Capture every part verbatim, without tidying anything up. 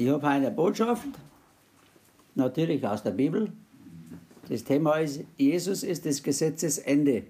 Ich habe eine Botschaft, natürlich aus der Bibel. Das Thema ist, Jesus ist des Gesetzes Ende.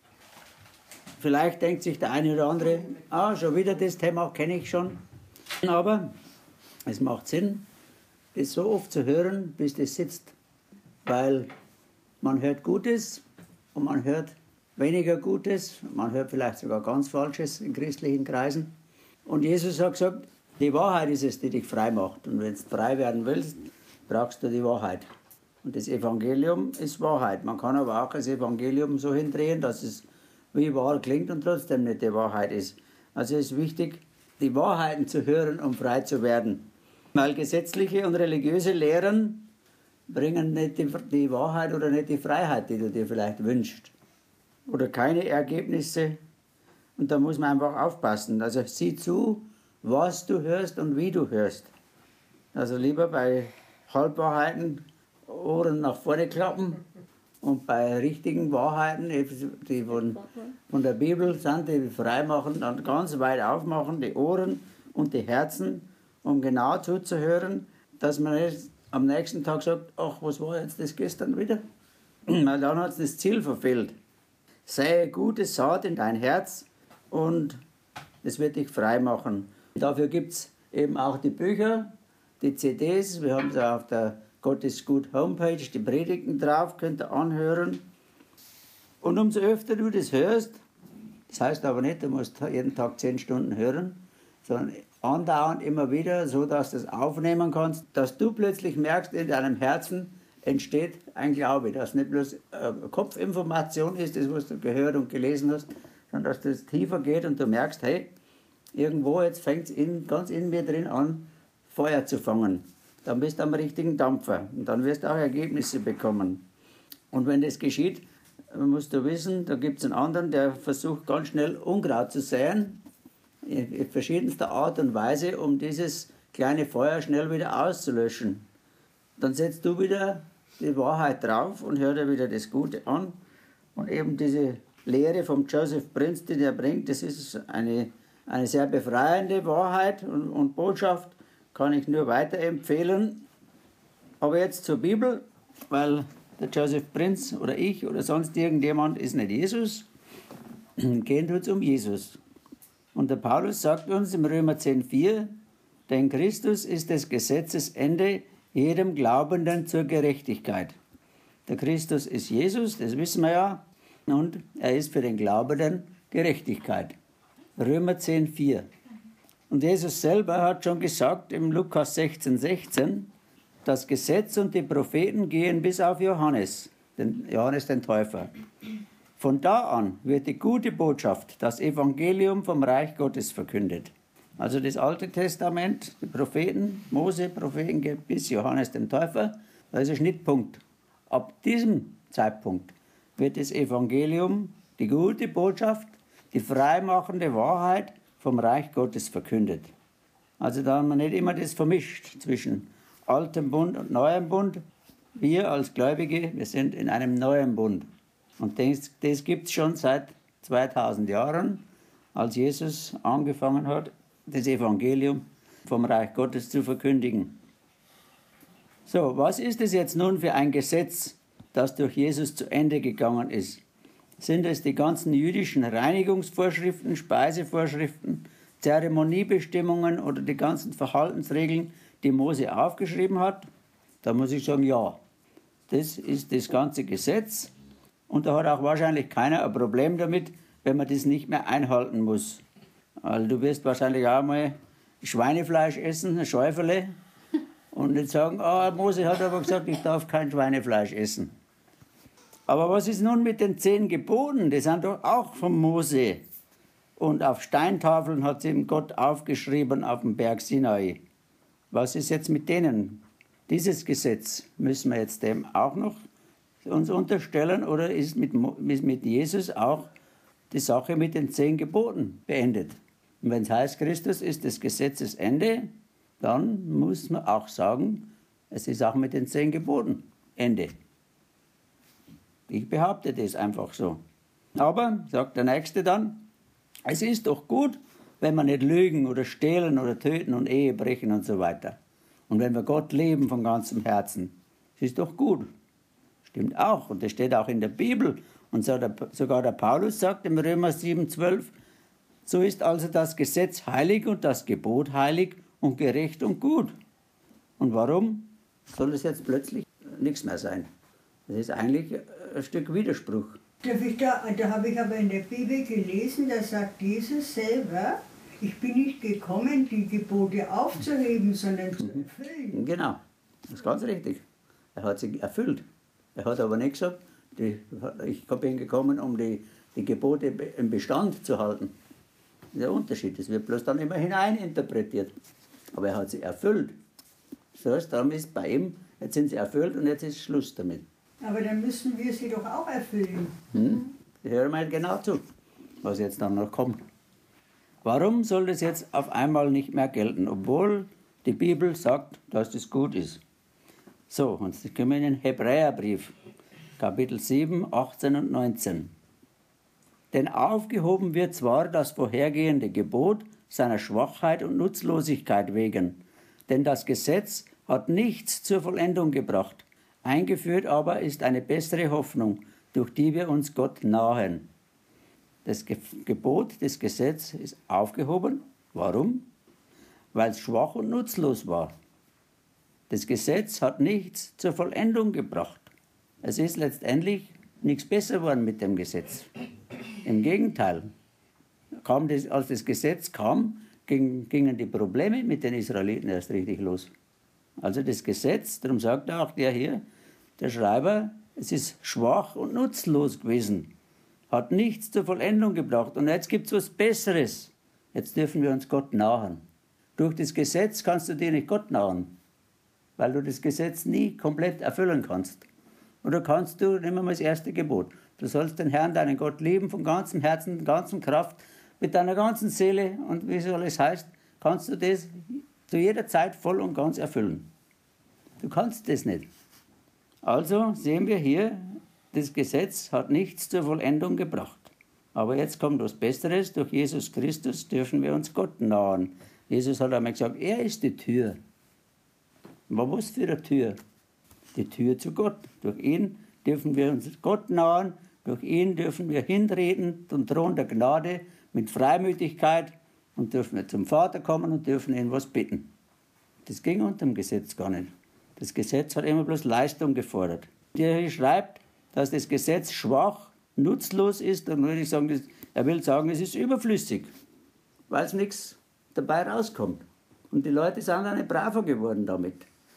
Vielleicht denkt sich der eine oder andere, ah, schon wieder das Thema, kenne ich schon. Aber es macht Sinn, das so oft zu hören, bis das sitzt. Weil man hört Gutes und man hört weniger Gutes, man hört vielleicht sogar ganz Falsches in christlichen Kreisen. Und Jesus hat gesagt, die Wahrheit ist es, die dich frei macht. Und wenn du frei werden willst, brauchst du die Wahrheit. Und das Evangelium ist Wahrheit. Man kann aber auch das Evangelium so hindrehen, dass es wie wahr klingt und trotzdem nicht die Wahrheit ist. Also es ist wichtig, die Wahrheiten zu hören, um frei zu werden. Weil gesetzliche und religiöse Lehren bringen nicht die, die Wahrheit oder nicht die Freiheit, die du dir vielleicht wünschst. Oder keine Ergebnisse. Und da muss man einfach aufpassen. Also sieh zu, was du hörst und wie du hörst. Also lieber bei Halbwahrheiten Ohren nach vorne klappen und bei richtigen Wahrheiten, die von, von der Bibel sind, die frei machen, dann ganz weit aufmachen, die Ohren und die Herzen, um genau zuzuhören, dass man nicht am nächsten Tag sagt, ach, was war jetzt das gestern wieder? Weil dann hat es das Ziel verfehlt. Sähe gute Saat in dein Herz und es wird dich frei machen. Dafür gibt es eben auch die Bücher, die C Ds, wir haben sie auf der Gott ist gut Homepage, die Predigten drauf, könnt ihr anhören. Und umso öfter du das hörst, das heißt aber nicht, du musst jeden Tag zehn Stunden hören, sondern andauernd immer wieder, so dass du das aufnehmen kannst, dass du plötzlich merkst, in deinem Herzen entsteht ein Glaube, dass nicht bloß äh, Kopfinformation ist, das was du gehört und gelesen hast, sondern dass das tiefer geht und du merkst, hey, irgendwo jetzt fängt es in, ganz in mir drin an, Feuer zu fangen. Dann bist du am richtigen Dampfer und dann wirst du auch Ergebnisse bekommen. Und wenn das geschieht, musst du wissen, da gibt es einen anderen, der versucht ganz schnell Unkraut zu säen, in verschiedenster Art und Weise, um dieses kleine Feuer schnell wieder auszulöschen. Dann setzt du wieder die Wahrheit drauf und hör dir wieder das Gute an. Und eben diese Lehre vom Joseph Prinz, die der bringt, das ist eine, eine sehr befreiende Wahrheit und, und Botschaft, kann ich nur weiterempfehlen. Aber jetzt zur Bibel, weil der Joseph Prinz oder ich oder sonst irgendjemand ist nicht Jesus. Gehen tut es um Jesus. Und der Paulus sagt uns im Römer zehn vier, denn Christus ist des Gesetzes Ende jedem Glaubenden zur Gerechtigkeit. Der Christus ist Jesus, das wissen wir ja, und er ist für den Glaubenden Gerechtigkeit. Römer zehn vier. Und Jesus selber hat schon gesagt im Lukas sechzehn sechzehn, das Gesetz und die Propheten gehen bis auf Johannes, den Johannes den Täufer. Von da an wird die gute Botschaft, das Evangelium vom Reich Gottes verkündet. Also das Alte Testament, die Propheten, Mose, Propheten geht bis Johannes den Täufer, das ist ein Schnittpunkt. Ab diesem Zeitpunkt wird das Evangelium, die gute Botschaft, die freimachende Wahrheit vom Reich Gottes verkündet. Also da haben wir nicht immer das vermischt zwischen altem Bund und neuem Bund. Wir als Gläubige, wir sind in einem neuen Bund. Und das, das gibt es schon seit zweitausend Jahren, als Jesus angefangen hat, das Evangelium vom Reich Gottes zu verkündigen. So, was ist es jetzt nun für ein Gesetz, das durch Jesus zu Ende gegangen ist? Sind es die ganzen jüdischen Reinigungsvorschriften, Speisevorschriften, Zeremoniebestimmungen oder die ganzen Verhaltensregeln, die Mose aufgeschrieben hat? Da muss ich sagen, ja. Das ist das ganze Gesetz und da hat auch wahrscheinlich keiner ein Problem damit, wenn man das nicht mehr einhalten muss. Also du wirst wahrscheinlich auch mal Schweinefleisch essen, ein Schäuferle, und nicht sagen, ah, Mose hat aber gesagt, ich darf kein Schweinefleisch essen. Aber was ist nun mit den zehn Geboten? Die sind doch auch von Mose. Und auf Steintafeln hat sie ihm Gott aufgeschrieben auf dem Berg Sinai. Was ist jetzt mit denen? Dieses Gesetz müssen wir jetzt dem auch noch uns unterstellen oder ist mit, mit Jesus auch die Sache mit den zehn Geboten beendet? Und wenn es heißt, Christus ist des Gesetzes Ende, dann muss man auch sagen, es ist auch mit den zehn Geboten Ende. Ich behaupte das einfach so. Aber, sagt der Nächste dann, es ist doch gut, wenn man nicht lügen oder stehlen oder töten und Ehe brechen und so weiter. Und wenn wir Gott lieben von ganzem Herzen, das ist doch gut. Stimmt auch. Und das steht auch in der Bibel. Und sogar der Paulus sagt im Römer sieben, zwölf, so ist also das Gesetz heilig und das Gebot heilig und gerecht und gut. Und warum soll es jetzt plötzlich nichts mehr sein? Das ist eigentlich ein Stück Widerspruch. Darf ich da, da habe ich aber in der Bibel gelesen, da sagt Jesus selber, ich bin nicht gekommen, die Gebote aufzuheben, sondern zu erfüllen. Genau, das ist ganz richtig. Er hat sie erfüllt. Er hat aber nicht gesagt, die, ich bin gekommen, um die, die Gebote im Bestand zu halten. Das ist der Unterschied. Das wird bloß dann immer hineininterpretiert. Aber er hat sie erfüllt. So ist darum ist bei ihm, jetzt sind sie erfüllt und jetzt ist Schluss damit. Aber dann müssen wir sie doch auch erfüllen. Hm? Hören wir genau zu, was jetzt dann noch kommt. Warum soll das jetzt auf einmal nicht mehr gelten, obwohl die Bibel sagt, dass das gut ist? So, und jetzt kommen wir in den Hebräerbrief, Kapitel sieben, achtzehn und neunzehn. Denn aufgehoben wird zwar das vorhergehende Gebot seiner Schwachheit und Nutzlosigkeit wegen, denn das Gesetz hat nichts zur Vollendung gebracht. Eingeführt aber ist eine bessere Hoffnung, durch die wir uns Gott nahen. Das Gebot des Gesetzes ist aufgehoben. Warum? Weil es schwach und nutzlos war. Das Gesetz hat nichts zur Vollendung gebracht. Es ist letztendlich nichts besser geworden mit dem Gesetz. Im Gegenteil, kam das, als das Gesetz kam, ging, gingen die Probleme mit den Israeliten erst richtig los. Also das Gesetz, darum sagt auch der hier, der Schreiber, es ist schwach und nutzlos gewesen, hat nichts zur Vollendung gebracht. Und jetzt gibt es was Besseres. Jetzt dürfen wir uns Gott nahen. Durch das Gesetz kannst du dir nicht Gott nahen, weil du das Gesetz nie komplett erfüllen kannst. Oder kannst du, nehmen wir mal das erste Gebot, du sollst den Herrn, deinen Gott lieben, von ganzem Herzen, ganzer Kraft, mit deiner ganzen Seele und wie es alles heißt, kannst du das zu jeder Zeit voll und ganz erfüllen. Du kannst das nicht. Also sehen wir hier, das Gesetz hat nichts zur Vollendung gebracht. Aber jetzt kommt was Besseres, durch Jesus Christus dürfen wir uns Gott nahen. Jesus hat einmal gesagt, er ist die Tür. Was für eine Tür? Die Tür zu Gott. Durch ihn dürfen wir uns Gott nahen, durch ihn dürfen wir hintreten zum Thron der Gnade mit Freimütigkeit und dürfen wir zum Vater kommen und dürfen ihn was bitten. Das ging unter dem Gesetz gar nicht. Das Gesetz hat immer bloß Leistung gefordert. Der hier schreibt, dass das Gesetz schwach, nutzlos ist, dann würde ich sagen, er will sagen, es ist überflüssig, weil es nichts dabei rauskommt. Und die Leute sind dann nicht braver geworden damit.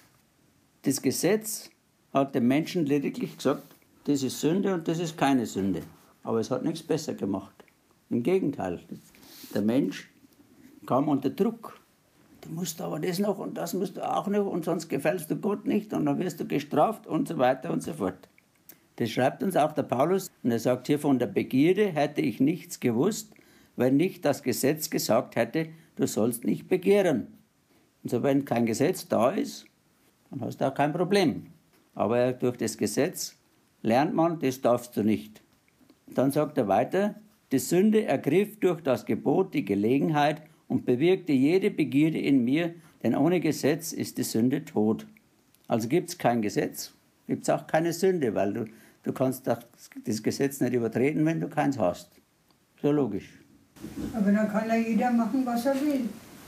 Das Gesetz hat dem Menschen lediglich gesagt, das ist Sünde und das ist keine Sünde. Aber es hat nichts besser gemacht. Im Gegenteil, der Mensch kam unter Druck. Du musst aber das noch und das musst du auch noch und sonst gefällst du Gott nicht und dann wirst du gestraft und so weiter und so fort. Das schreibt uns auch der Paulus und er sagt hier, von der Begierde hätte ich nichts gewusst, wenn nicht das Gesetz gesagt hätte, du sollst nicht begehren. Und so, wenn kein Gesetz da ist, dann hast du auch kein Problem. Aber durch das Gesetz lernt man, das darfst du nicht. Dann sagt er weiter, die Sünde ergriff durch das Gebot die Gelegenheit und bewirkte jede Begierde in mir, denn ohne Gesetz ist die Sünde tot. Also gibt es kein Gesetz, gibt es auch keine Sünde, weil du, du kannst das Gesetz nicht übertreten, wenn du keins hast. So logisch. Aber dann kann ja jeder machen, was er will.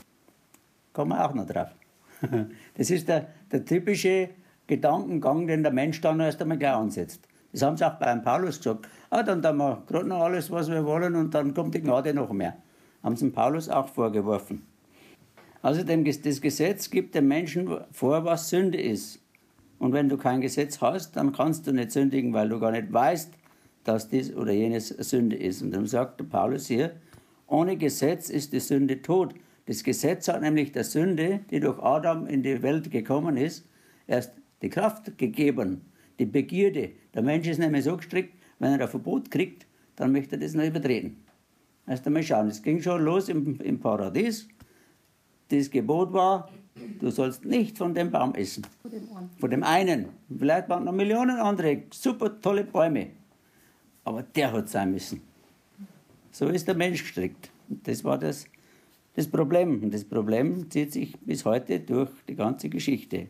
Kommen wir auch noch drauf. Das ist der, der typische Gedankengang, den der Mensch dann erst einmal gleich ansetzt. Das haben sie auch beim Paulus gesagt. Ah, dann tun wir gerade noch alles, was wir wollen und dann kommt die Gnade noch mehr. Haben sie dem Paulus auch vorgeworfen. Also das Gesetz gibt dem Menschen vor, was Sünde ist. Und wenn du kein Gesetz hast, dann kannst du nicht sündigen, weil du gar nicht weißt, dass dies oder jenes Sünde ist. Und dann sagt der Paulus hier, ohne Gesetz ist die Sünde tot. Das Gesetz hat nämlich der Sünde, die durch Adam in die Welt gekommen ist, erst die Kraft gegeben, die Begierde. Der Mensch ist nämlich so gestrickt, wenn er ein Verbot kriegt, dann möchte er das noch übertreten. Erst einmal schauen, es ging schon los im, im Paradies. Das Gebot war, du sollst nicht von dem Baum essen. Von dem, von dem einen. Vielleicht waren noch Millionen andere super tolle Bäume. Aber der hat sein müssen. So ist der Mensch gestrickt. Das war das, das Problem. Und das Problem zieht sich bis heute durch die ganze Geschichte.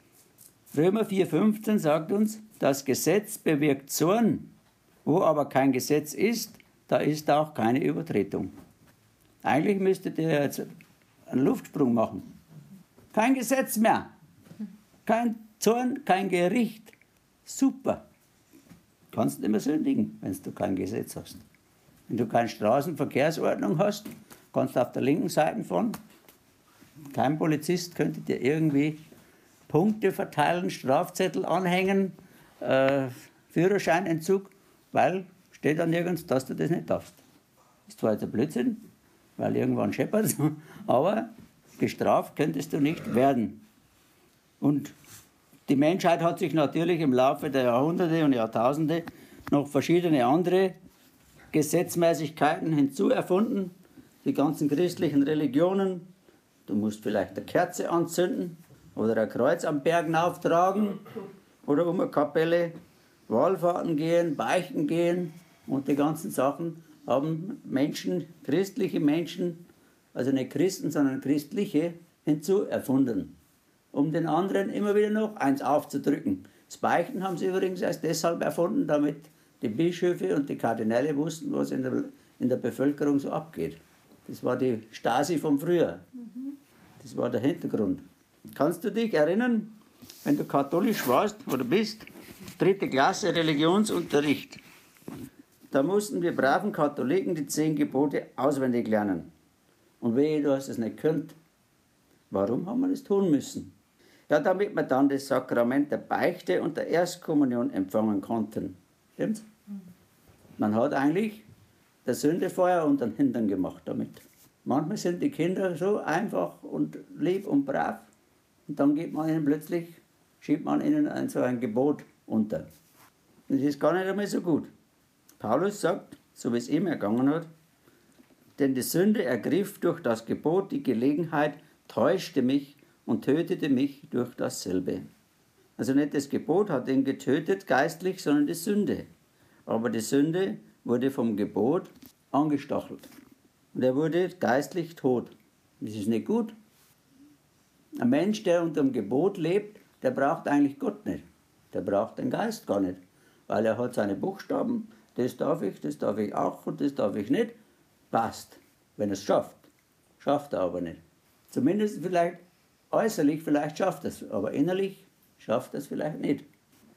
Römer vier fünfzehn sagt uns, das Gesetz bewirkt Zorn. Wo aber kein Gesetz ist, da ist auch keine Übertretung. Eigentlich müsstet ihr jetzt einen Luftsprung machen. Kein Gesetz mehr. Kein Zorn, kein Gericht. Super. Du kannst nicht mehr sündigen, wenn du kein Gesetz hast. Wenn du keine Straßenverkehrsordnung hast, kannst du auf der linken Seite fahren. Kein Polizist könnte dir irgendwie Punkte verteilen, Strafzettel anhängen, äh, Führerscheinentzug, weil steht da nirgends, dass du das nicht darfst. Ist zwar jetzt ein Blödsinn, weil irgendwann scheppert es, aber gestraft könntest du nicht werden. Und die Menschheit hat sich natürlich im Laufe der Jahrhunderte und Jahrtausende noch verschiedene andere Gesetzmäßigkeiten hinzuerfunden. Die ganzen christlichen Religionen. Du musst vielleicht eine Kerze anzünden oder ein Kreuz am Berg auftragen oder um eine Kapelle, Wallfahrten gehen, beichten gehen und die ganzen Sachen haben Menschen, christliche Menschen, also nicht Christen, sondern Christliche, hinzuerfunden, um den anderen immer wieder noch eins aufzudrücken. Das Beichten haben sie übrigens erst deshalb erfunden, damit die Bischöfe und die Kardinäle wussten, was in der, in der Bevölkerung so abgeht. Das war die Stasi von früher. Das war der Hintergrund. Kannst du dich erinnern, wenn du katholisch warst oder bist, dritte Klasse Religionsunterricht, da mussten wir braven Katholiken die zehn Gebote auswendig lernen. Und wehe, du hast es nicht gekonnt. Warum haben wir das tun müssen? Ja, damit wir dann das Sakrament der Beichte und der Erstkommunion empfangen konnten. Stimmt's? Man hat eigentlich der Sünde Feuer unter den Hintern gemacht damit. Manchmal sind die Kinder so einfach und lieb und brav und dann gibt man ihnen plötzlich, schiebt man ihnen ein, so ein Gebot unter. Das ist gar nicht einmal so gut. Paulus sagt, so wie es ihm ergangen hat, denn die Sünde ergriff durch das Gebot die Gelegenheit, täuschte mich und tötete mich durch dasselbe. Also nicht das Gebot hat ihn getötet geistlich, sondern die Sünde. Aber die Sünde wurde vom Gebot angestachelt. Und er wurde geistlich tot. Das ist nicht gut. Ein Mensch, der unter dem Gebot lebt, der braucht eigentlich Gott nicht. Der braucht den Geist gar nicht. Weil er hat seine Buchstaben, das darf ich, das darf ich auch und das darf ich nicht. Passt, wenn er es schafft. Schafft er aber nicht. Zumindest vielleicht äußerlich, vielleicht schafft er es, aber innerlich schafft er es vielleicht nicht.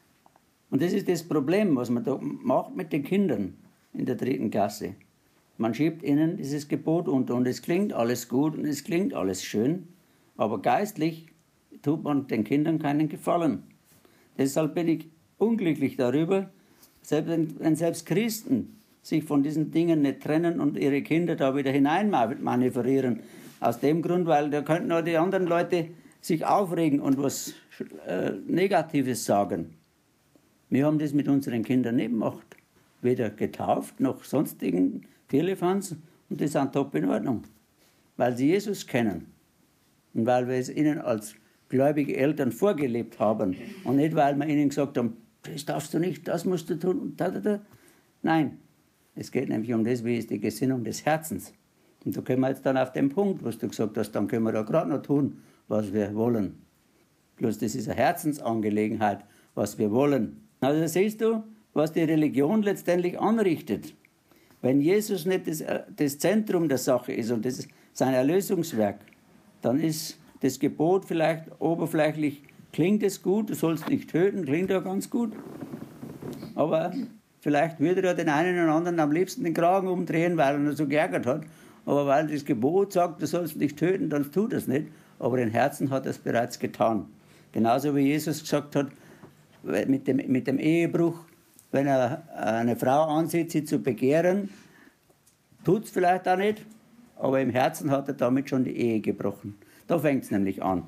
Und das ist das Problem, was man da macht mit den Kindern in der dritten Klasse. Man schiebt ihnen dieses Gebot unter und es klingt alles gut und es klingt alles schön, aber geistlich tut man den Kindern keinen Gefallen. Deshalb bin ich unglücklich darüber, selbst wenn, wenn selbst Christen sich von diesen Dingen nicht trennen und ihre Kinder da wieder hineinmanövrieren. Aus dem Grund, weil da könnten auch die anderen Leute sich aufregen und was äh, Negatives sagen. Wir haben das mit unseren Kindern nicht gemacht. Weder getauft noch sonstigen Firlefanz und die sind top in Ordnung. Weil sie Jesus kennen und weil wir es ihnen als gläubige Eltern vorgelebt haben und nicht, weil wir ihnen gesagt haben, das darfst du nicht, das musst du tun und da, da, da. Nein, es geht nämlich um das, wie ist die Gesinnung des Herzens. Und da können wir jetzt dann auf den Punkt, was du gesagt hast, dann können wir da gerade noch tun, was wir wollen. Bloß das ist eine Herzensangelegenheit, was wir wollen. Also da siehst du, was die Religion letztendlich anrichtet. Wenn Jesus nicht das, das Zentrum der Sache ist und das ist sein Erlösungswerk, dann ist das Gebot vielleicht oberflächlich, klingt es gut, du sollst nicht töten, klingt ja ganz gut. Aber vielleicht würde er den einen oder anderen am liebsten den Kragen umdrehen, weil er ihn so geärgert hat. Aber weil das Gebot sagt, du sollst nicht töten, dann tut er es nicht. Aber in Herzen hat er es bereits getan. Genauso wie Jesus gesagt hat, mit dem, mit dem Ehebruch, wenn er eine Frau ansieht, sie zu begehren, tut es vielleicht auch nicht, aber im Herzen hat er damit schon die Ehe gebrochen. Da fängt es nämlich an.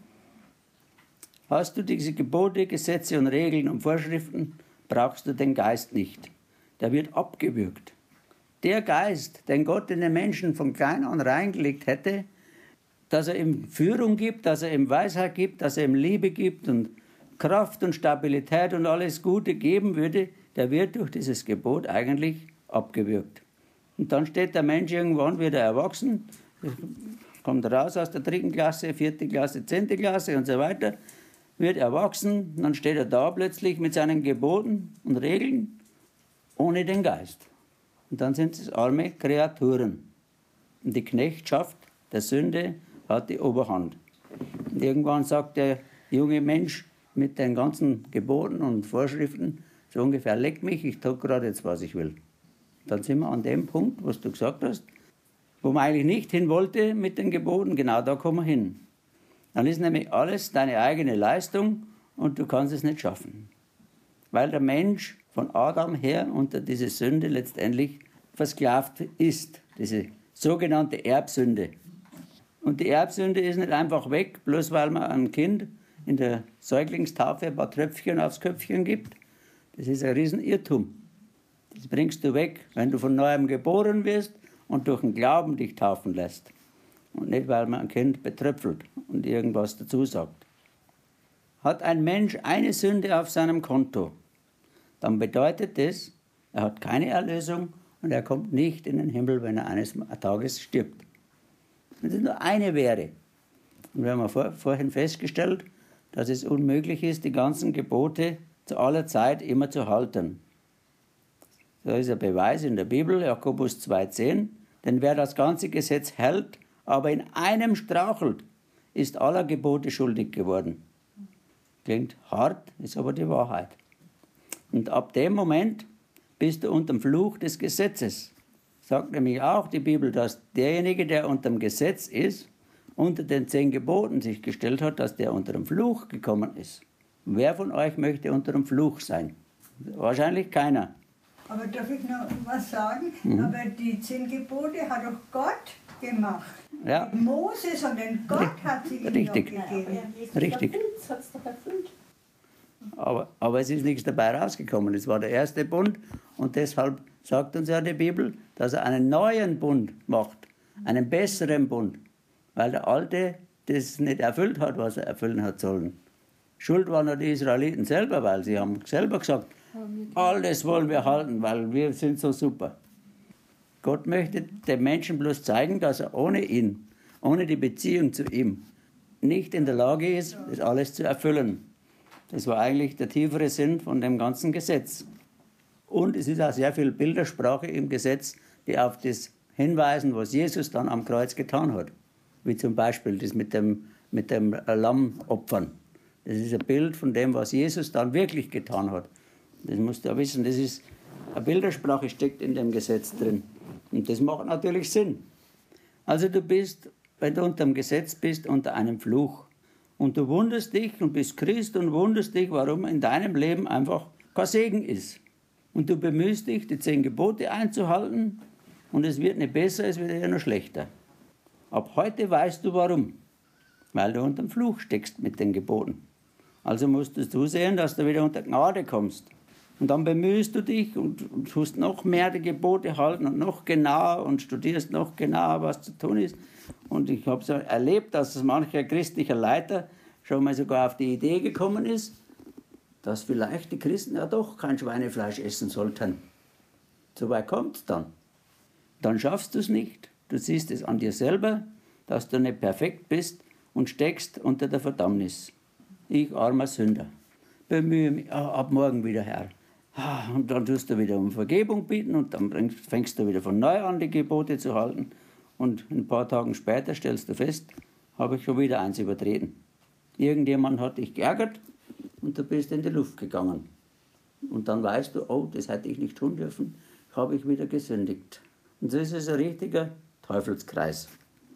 Hast du diese Gebote, Gesetze und Regeln und Vorschriften, brauchst du den Geist nicht. Der wird abgewürgt. Der Geist, den Gott in den Menschen von klein an reingelegt hätte, dass er ihm Führung gibt, dass er ihm Weisheit gibt, dass er ihm Liebe gibt und Kraft und Stabilität und alles Gute geben würde, der wird durch dieses Gebot eigentlich abgewürgt. Und dann steht der Mensch irgendwann wieder erwachsen, kommt raus aus der dritten Klasse, vierte Klasse, zehnte Klasse und so weiter, wird erwachsen, dann steht er da plötzlich mit seinen Geboten und Regeln ohne den Geist. Und dann sind es arme Kreaturen. Und die Knechtschaft der Sünde hat die Oberhand. Und irgendwann sagt der junge Mensch mit den ganzen Geboten und Vorschriften, so ungefähr, leck mich, ich tue gerade jetzt, was ich will. Dann sind wir an dem Punkt, was du gesagt hast, wo man eigentlich nicht hin wollte mit den Geboten, genau da kommen wir hin. Dann ist nämlich alles deine eigene Leistung und du kannst es nicht schaffen. Weil der Mensch von Adam her unter diese Sünde letztendlich versklavt ist, diese sogenannte Erbsünde. Und die Erbsünde ist nicht einfach weg, bloß weil man einem Kind in der Säuglingstaufe ein paar Tröpfchen aufs Köpfchen gibt. Das ist ein Riesenirrtum. Das bringst du weg, wenn du von Neuem geboren wirst und durch den Glauben dich taufen lässt. Und nicht, weil man ein Kind betröpfelt und irgendwas dazu sagt. Hat ein Mensch eine Sünde auf seinem Konto, dann bedeutet das, er hat keine Erlösung und er kommt nicht in den Himmel, wenn er eines Tages stirbt. Wenn es nur eine wäre. Und wir haben ja vor, vorhin festgestellt, dass es unmöglich ist, die ganzen Gebote zu aller Zeit immer zu halten. Da ist ein Beweis in der Bibel, Jakobus zwei zehn, denn wer das ganze Gesetz hält, aber in einem strauchelt, ist aller Gebote schuldig geworden. Klingt hart, ist aber die Wahrheit. Und ab dem Moment bist du unter dem Fluch des Gesetzes. Sagt nämlich auch die Bibel, dass derjenige, der unter dem Gesetz ist, unter den zehn Geboten sich gestellt hat, dass der unter dem Fluch gekommen ist. Wer von euch möchte unter dem Fluch sein? Wahrscheinlich keiner. Aber darf ich noch was sagen? Mhm. Aber die zehn Gebote hat doch Gott gemacht. Ja. Mose, sondern Gott hat sie ihm Richtig. noch gegeben. Richtig. Aber, aber es ist nichts dabei rausgekommen. Es war der erste Bund und deshalb sagt uns ja die Bibel, dass er einen neuen Bund macht, einen besseren Bund, weil der alte das nicht erfüllt hat, was er erfüllen hat sollen. Schuld waren nur die Israeliten selber, weil sie haben selber gesagt, alles wollen wir halten, weil wir sind so super. Gott möchte dem Menschen bloß zeigen, dass er ohne ihn, ohne die Beziehung zu ihm, nicht in der Lage ist, das alles zu erfüllen. Das war eigentlich der tiefere Sinn von dem ganzen Gesetz. Und es ist auch sehr viel Bildersprache im Gesetz, die auf das hinweisen, was Jesus dann am Kreuz getan hat. Wie zum Beispiel das mit dem, mit dem Lammopfern. Das ist ein Bild von dem, was Jesus dann wirklich getan hat. Das musst du ja wissen, das ist, eine Bildersprache steckt in dem Gesetz drin. Und das macht natürlich Sinn. Also du bist, wenn du unter dem Gesetz bist, unter einem Fluch. Und du wunderst dich und bist Christ und wunderst dich, warum in deinem Leben einfach kein Segen ist. Und du bemühst dich, die zehn Gebote einzuhalten und es wird nicht besser, es wird eher noch schlechter. Ab heute weißt du warum. Weil du unter dem Fluch steckst mit den Geboten. Also musst du zusehen, dass du wieder unter Gnade kommst. Und dann bemühst du dich und, und tust noch mehr die Gebote halten und noch genauer und studierst noch genauer, was zu tun ist. Und ich habe so erlebt, dass mancher christlicher Leiter schon mal sogar auf die Idee gekommen ist, dass vielleicht die Christen ja doch kein Schweinefleisch essen sollten. So weit kommt es dann. Dann schaffst du es nicht. Du siehst es an dir selber, dass du nicht perfekt bist und steckst unter der Verdammnis. Ich, armer Sünder, bemühe mich, ah, ab morgen wieder, Herr. Ah, und dann tust du wieder um Vergebung bitten und dann fängst du wieder von neu an, die Gebote zu halten. Und ein paar Tage später stellst du fest, habe ich schon wieder eins übertreten. Irgendjemand hat dich geärgert und du bist in die Luft gegangen. Und dann weißt du, oh, das hätte ich nicht tun dürfen, habe ich wieder gesündigt. Und so ist es ein richtiger Teufelskreis.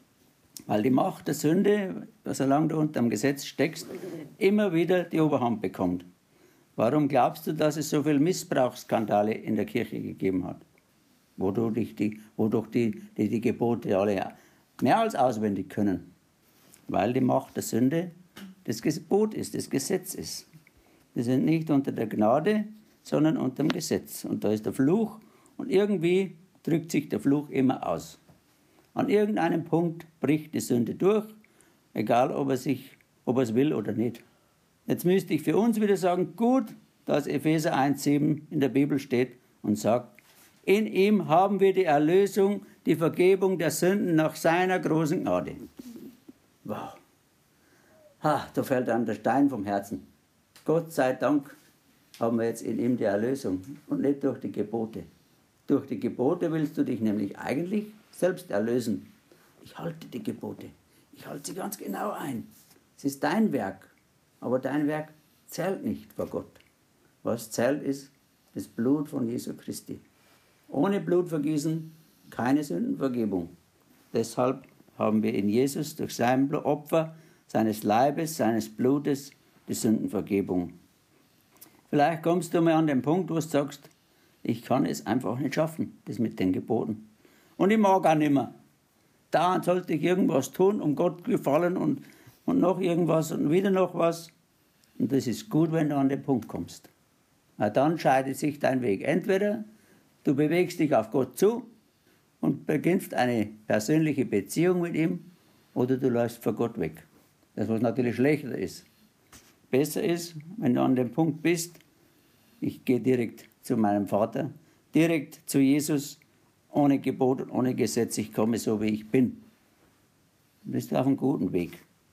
Weil die Macht der Sünde, solange du unter dem Gesetz steckst, immer wieder die Oberhand bekommt. Warum glaubst du, dass es so viele Missbrauchsskandale in der Kirche gegeben hat? Wodurch die, wodurch die, die, die Gebote alle mehr als auswendig können. Weil die Macht der Sünde das Gebot ist, das Gesetz ist. Wir sind nicht unter der Gnade, sondern unter dem Gesetz. Und da ist der Fluch und irgendwie drückt sich der Fluch immer aus. An irgendeinem Punkt bricht die Sünde durch, egal ob er, sich, ob er es will oder nicht. Jetzt müsste ich für uns wieder sagen, gut, dass Epheser eins sieben in der Bibel steht und sagt, In ihm haben wir die Erlösung, die Vergebung der Sünden nach seiner großen Gnade. Wow. Ha, da fällt einem der Stein vom Herzen. Gott sei Dank haben wir jetzt in ihm die Erlösung und nicht durch die Gebote. Durch die Gebote willst du dich nämlich eigentlich selbst erlösen. Ich halte die Gebote. Ich halte sie ganz genau ein. Es ist dein Werk, aber dein Werk zählt nicht vor Gott. Was zählt ist das Blut von Jesu Christi. Ohne Blutvergießen keine Sündenvergebung. Deshalb haben wir in Jesus durch sein Opfer, seines Leibes, seines Blutes die Sündenvergebung. Vielleicht kommst du mal an den Punkt, wo du sagst, ich kann es einfach nicht schaffen, das mit den Geboten. Und ich mag auch nicht mehr. Da sollte ich irgendwas tun, um Gott gefallen und, und noch irgendwas und wieder noch was. Und das ist gut, wenn du an den Punkt kommst. Na, dann scheidet sich dein Weg. Entweder du bewegst dich auf Gott zu und beginnst eine persönliche Beziehung mit ihm, oder du läufst vor Gott weg. Das, was natürlich schlechter ist. Besser ist, wenn du an dem Punkt bist, ich gehe direkt zu meinem Vater, direkt zu Jesus, ohne Gebot und ohne Gesetz, ich komme so, wie ich bin. Du bist auf einem guten Weg.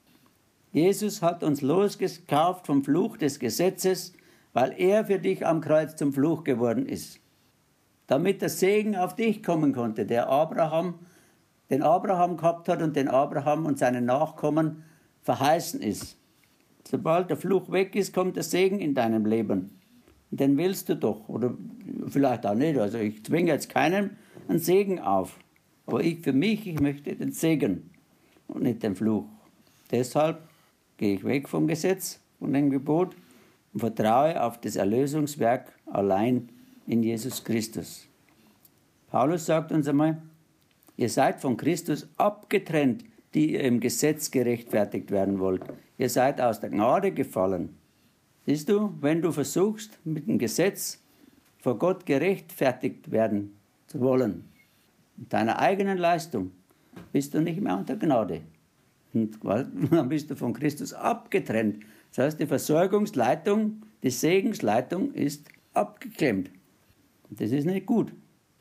Jesus hat uns losgekauft vom Fluch des Gesetzes, weil er für dich am Kreuz zum Fluch geworden ist. Damit der Segen auf dich kommen konnte, der Abraham, den Abraham gehabt hat und den Abraham und seinen Nachkommen verheißen ist. Sobald der Fluch weg ist, kommt der Segen in deinem Leben. Und den willst du doch, oder vielleicht auch nicht. Also ich zwinge jetzt keinem einen Segen auf. Aber ich für mich, ich möchte den Segen und nicht den Fluch. Deshalb gehe ich weg vom Gesetz, von dem Gebot und vertraue auf das Erlösungswerk allein in Jesus Christus. Paulus sagt uns einmal, ihr seid von Christus abgetrennt, die ihr im Gesetz gerechtfertigt werden wollt. Ihr seid aus der Gnade gefallen. Siehst du, wenn du versuchst, mit dem Gesetz vor Gott gerechtfertigt werden zu wollen, mit deiner eigenen Leistung, bist du nicht mehr unter Gnade. Und dann bist du von Christus abgetrennt. Das heißt, die Versorgungsleitung, die Segensleitung ist abgeklemmt. Und das ist nicht gut.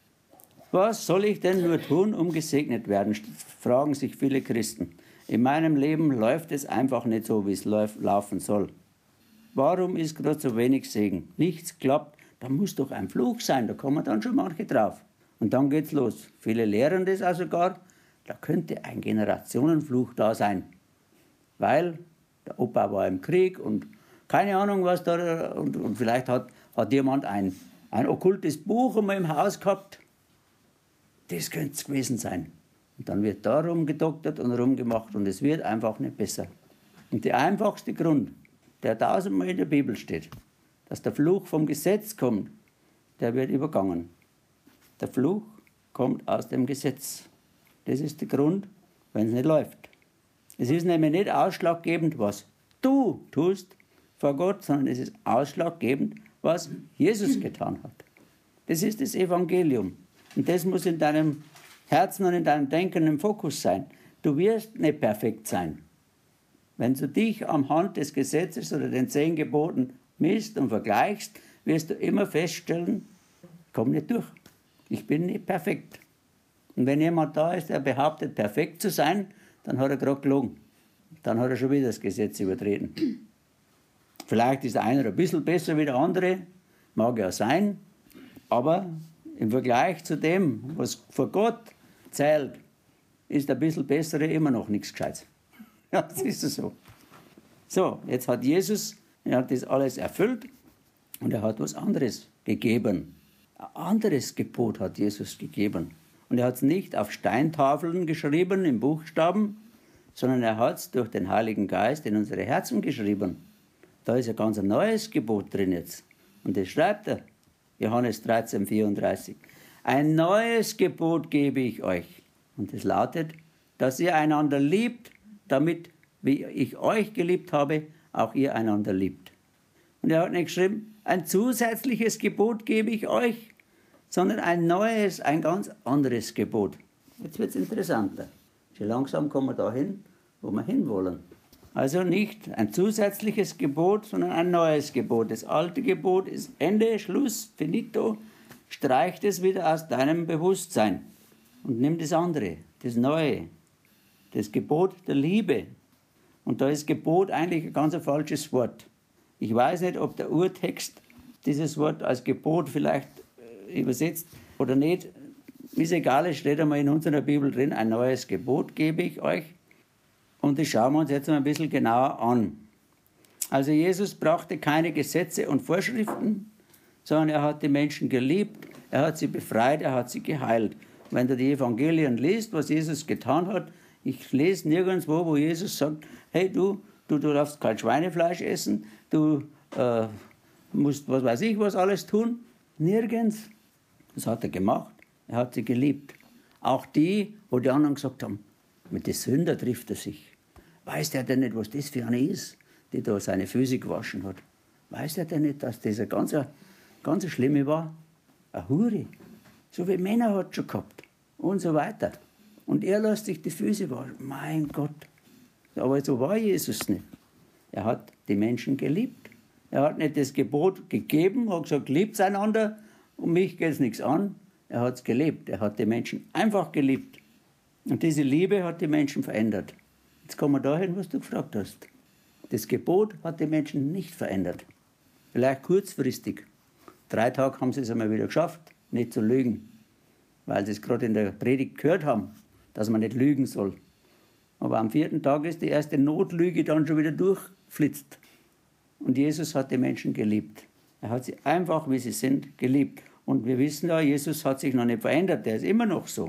Was soll ich denn nur tun, um gesegnet werden, fragen sich viele Christen. In meinem Leben läuft es einfach nicht so, wie es laufen soll. Warum ist gerade so wenig Segen? Nichts klappt, da muss doch ein Fluch sein, da kommen dann schon manche drauf. Und dann geht's los. Viele lehren das auch sogar, da könnte ein Generationenfluch da sein. Weil der Opa war im Krieg und keine Ahnung, was da, und, und vielleicht hat, hat jemand ein, ein okkultes Buch einmal im Haus gehabt. Das könnte es gewesen sein. Und dann wird da rumgedoktert und rumgemacht und es wird einfach nicht besser. Und der einfachste Grund, der tausendmal in der Bibel steht, dass der Fluch vom Gesetz kommt, der wird übergangen. Der Fluch kommt aus dem Gesetz. Das ist der Grund, wenn es nicht läuft. Es ist nämlich nicht ausschlaggebend, was du tust vor Gott, sondern es ist ausschlaggebend, was Jesus getan hat. Das ist das Evangelium. Und das muss in deinem Herzen und in deinem Denken im Fokus sein. Du wirst nicht perfekt sein. Wenn du dich am Hand des Gesetzes oder den zehn Geboten misst und vergleichst, wirst du immer feststellen, ich komme nicht durch. Ich bin nicht perfekt. Und wenn jemand da ist, der behauptet, perfekt zu sein, dann hat er gerade gelogen. Dann hat er schon wieder das Gesetz übertreten. Vielleicht ist der eine ein bisschen besser wie der andere, mag ja sein, aber im Vergleich zu dem, was vor Gott zählt, ist der bisschen bessere immer noch nichts Gescheites. Ja, das ist so. So, jetzt hat Jesus, er hat das alles erfüllt und er hat was anderes gegeben. Ein anderes Gebot hat Jesus gegeben. Und er hat es nicht auf Steintafeln geschrieben, in Buchstaben, sondern er hat es durch den Heiligen Geist in unsere Herzen geschrieben. Da ist ein ganz neues Gebot drin jetzt. Und das schreibt er, Johannes dreizehn, vierunddreißig. Ein neues Gebot gebe ich euch. Und es lautet, dass ihr einander liebt, damit, wie ich euch geliebt habe, auch ihr einander liebt. Und er hat nicht geschrieben, ein zusätzliches Gebot gebe ich euch, sondern ein neues, ein ganz anderes Gebot. Jetzt wird es interessanter. Schon langsam kommen wir dahin, wo wir hinwollen. Also nicht ein zusätzliches Gebot, sondern ein neues Gebot. Das alte Gebot ist Ende, Schluss, finito. streich das wieder aus deinem Bewusstsein und nimm das andere, das Neue, das Gebot der Liebe. Und da ist Gebot eigentlich ein ganz falsches Wort. Ich weiß nicht, ob der Urtext dieses Wort als Gebot vielleicht übersetzt oder nicht. Ist egal, es steht einmal in unserer Bibel drin, ein neues Gebot gebe ich euch. Und das schauen wir uns jetzt mal ein bisschen genauer an. Also Jesus brauchte keine Gesetze und Vorschriften, sondern er hat die Menschen geliebt, er hat sie befreit, er hat sie geheilt. Wenn du die Evangelien liest, was Jesus getan hat, ich lese nirgendwo, wo Jesus sagt, hey du, du, du darfst kein Schweinefleisch essen, du äh, musst was weiß ich was alles tun. Nirgends. Das hat er gemacht. Er hat sie geliebt. Auch die, wo die anderen gesagt haben, mit den Sünder trifft er sich. Weiß der denn nicht, was das für eine ist, die da seine Füße gewaschen hat? Weiß der denn nicht, dass das eine ganz, ganz schlimme war? Eine Hure. So wie Männer hat schon gehabt. Und so weiter. Und er lässt sich die Füße waschen. Mein Gott. Aber so war Jesus nicht. Er hat die Menschen geliebt. Er hat nicht das Gebot gegeben, hat gesagt, liebt einander, um mich geht es nichts an. Er hat es gelebt. Er hat die Menschen einfach geliebt. Und diese Liebe hat die Menschen verändert. Jetzt kommen wir dahin, was du gefragt hast. Das Gebot hat die Menschen nicht verändert. Vielleicht kurzfristig. Drei Tage haben sie es einmal wieder geschafft, nicht zu lügen. Weil sie es gerade in der Predigt gehört haben, dass man nicht lügen soll. Aber am vierten Tag ist die erste Notlüge dann schon wieder durchflitzt. Und Jesus hat die Menschen geliebt. Er hat sie einfach, wie sie sind, geliebt. Und wir wissen ja, Jesus hat sich noch nicht verändert, der ist immer noch so.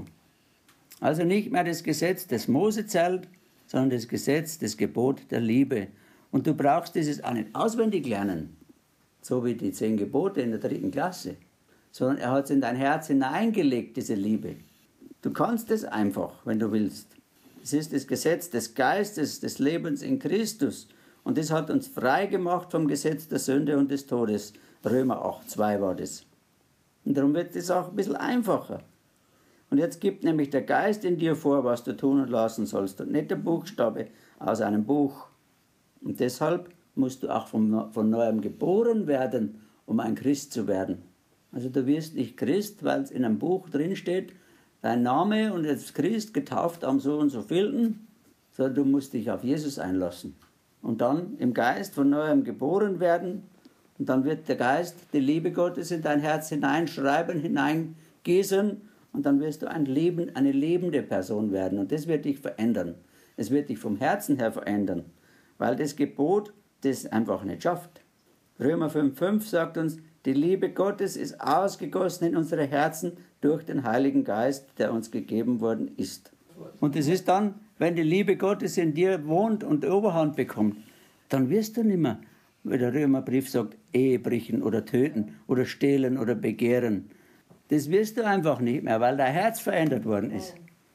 Also nicht mehr das Gesetz, das Mose zählt, sondern das Gesetz, das Gebot der Liebe. Und du brauchst dieses auch nicht auswendig lernen, so wie die zehn Gebote in der dritten Klasse, sondern er hat es in dein Herz hineingelegt, diese Liebe. Du kannst es einfach, wenn du willst. Es ist das Gesetz des Geistes, des Lebens in Christus. Und das hat uns frei gemacht vom Gesetz der Sünde und des Todes. Römer acht, zwei war das. Und darum wird es auch ein bisschen einfacher. Und jetzt gibt nämlich der Geist in dir vor, was du tun und lassen sollst. Und nicht der Buchstabe aus einem Buch. Und deshalb musst du auch von, von Neuem geboren werden, um ein Christ zu werden. Also du wirst nicht Christ, weil es in einem Buch drinsteht, dein Name und jetzt Christ, getauft am so und so vielten, sondern du musst dich auf Jesus einlassen. Und dann im Geist von Neuem geboren werden. Und dann wird der Geist die Liebe Gottes in dein Herz hineinschreiben, hineingießen. Und dann wirst du ein Leben, eine lebende Person werden. Und das wird dich verändern. Es wird dich vom Herzen her verändern. Weil das Gebot das einfach nicht schafft. Römer fünf, fünf sagt uns, die Liebe Gottes ist ausgegossen in unsere Herzen durch den Heiligen Geist, der uns gegeben worden ist. Und es ist dann, wenn die Liebe Gottes in dir wohnt und Oberhand bekommt, dann wirst du nicht mehr, wie der Römerbrief sagt, Ehe brechen oder töten oder stehlen oder begehren. Das wirst du einfach nicht mehr, weil dein Herz verändert worden ist.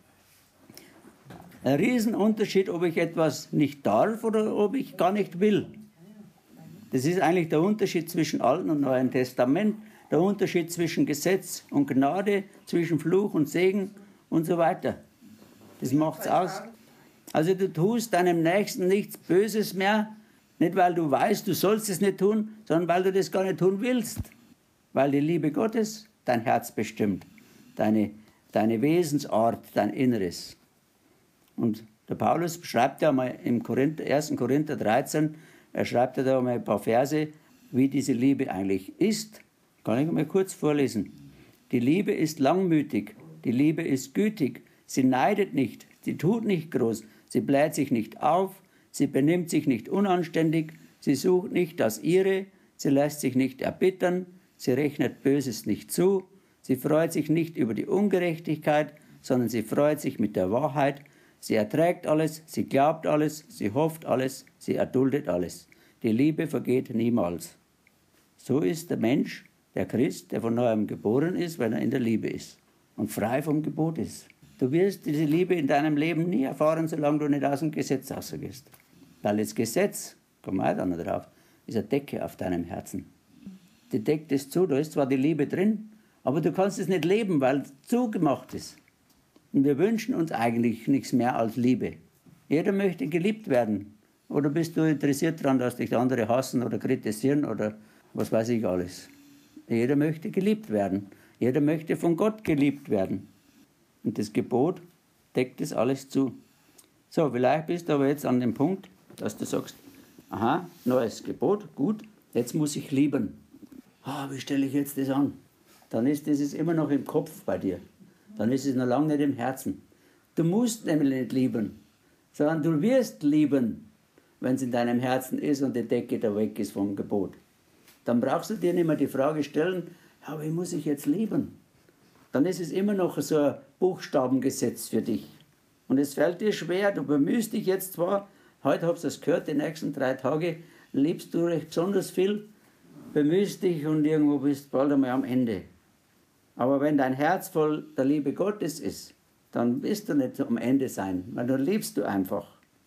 Ein Riesenunterschied, ob ich etwas nicht darf oder ob ich gar nicht will. Das ist eigentlich der Unterschied zwischen Alten und Neuen Testament, der Unterschied zwischen Gesetz und Gnade, zwischen Fluch und Segen und so weiter. Das macht's aus. Also du tust deinem Nächsten nichts Böses mehr, nicht weil du weißt, du sollst es nicht tun, sondern weil du das gar nicht tun willst. Weil die Liebe Gottes dein Herz bestimmt, deine, deine Wesensart, dein Inneres. Und der Paulus schreibt ja mal im Korinther, ersten Korinther dreizehn, er schreibt ja da mal ein paar Verse, wie diese Liebe eigentlich ist. Kann ich mal kurz vorlesen. Die Liebe ist langmütig, die Liebe ist gütig, sie neidet nicht, sie tut nicht groß, sie bläht sich nicht auf, sie benimmt sich nicht unanständig, sie sucht nicht das Ihre, sie lässt sich nicht erbittern, sie rechnet Böses nicht zu, sie freut sich nicht über die Ungerechtigkeit, sondern sie freut sich mit der Wahrheit. Sie erträgt alles, sie glaubt alles, sie hofft alles, sie erduldet alles. Die Liebe vergeht niemals. So ist der Mensch, der Christ, der von Neuem geboren ist, wenn er in der Liebe ist und frei vom Gebot ist. Du wirst diese Liebe in deinem Leben nie erfahren, solange du nicht aus dem Gesetz rausgehst. Weil das Gesetz, komm mal da noch drauf, ist eine Decke auf deinem Herzen. Die deckt es zu, da ist zwar die Liebe drin, aber du kannst es nicht leben, weil es zugemacht ist. Und wir wünschen uns eigentlich nichts mehr als Liebe. Jeder möchte geliebt werden. Oder bist du interessiert daran, dass dich andere hassen oder kritisieren oder was weiß ich alles. Jeder möchte geliebt werden. Jeder möchte von Gott geliebt werden. Und das Gebot deckt das alles zu. So, vielleicht bist du aber jetzt an dem Punkt, dass du sagst, aha, neues Gebot, gut, jetzt muss ich lieben. Ah, wie stelle ich jetzt das an? Dann ist das immer noch im Kopf bei dir. Dann ist es noch lange nicht im Herzen. Du musst nämlich nicht lieben, sondern du wirst lieben, wenn es in deinem Herzen ist und die Decke da weg ist vom Gebot. Dann brauchst du dir nicht mehr die Frage stellen, ja, wie muss ich jetzt lieben? Dann ist es immer noch so ein Buchstabengesetz für dich. Und es fällt dir schwer, du bemühst dich jetzt zwar, heute hast du es gehört, die nächsten drei Tage liebst du recht besonders viel, bemühst dich und irgendwo bist bald einmal am Ende. Aber wenn dein Herz voll der Liebe Gottes ist, dann wirst du nicht am Ende sein, weil dann liebst du einfach.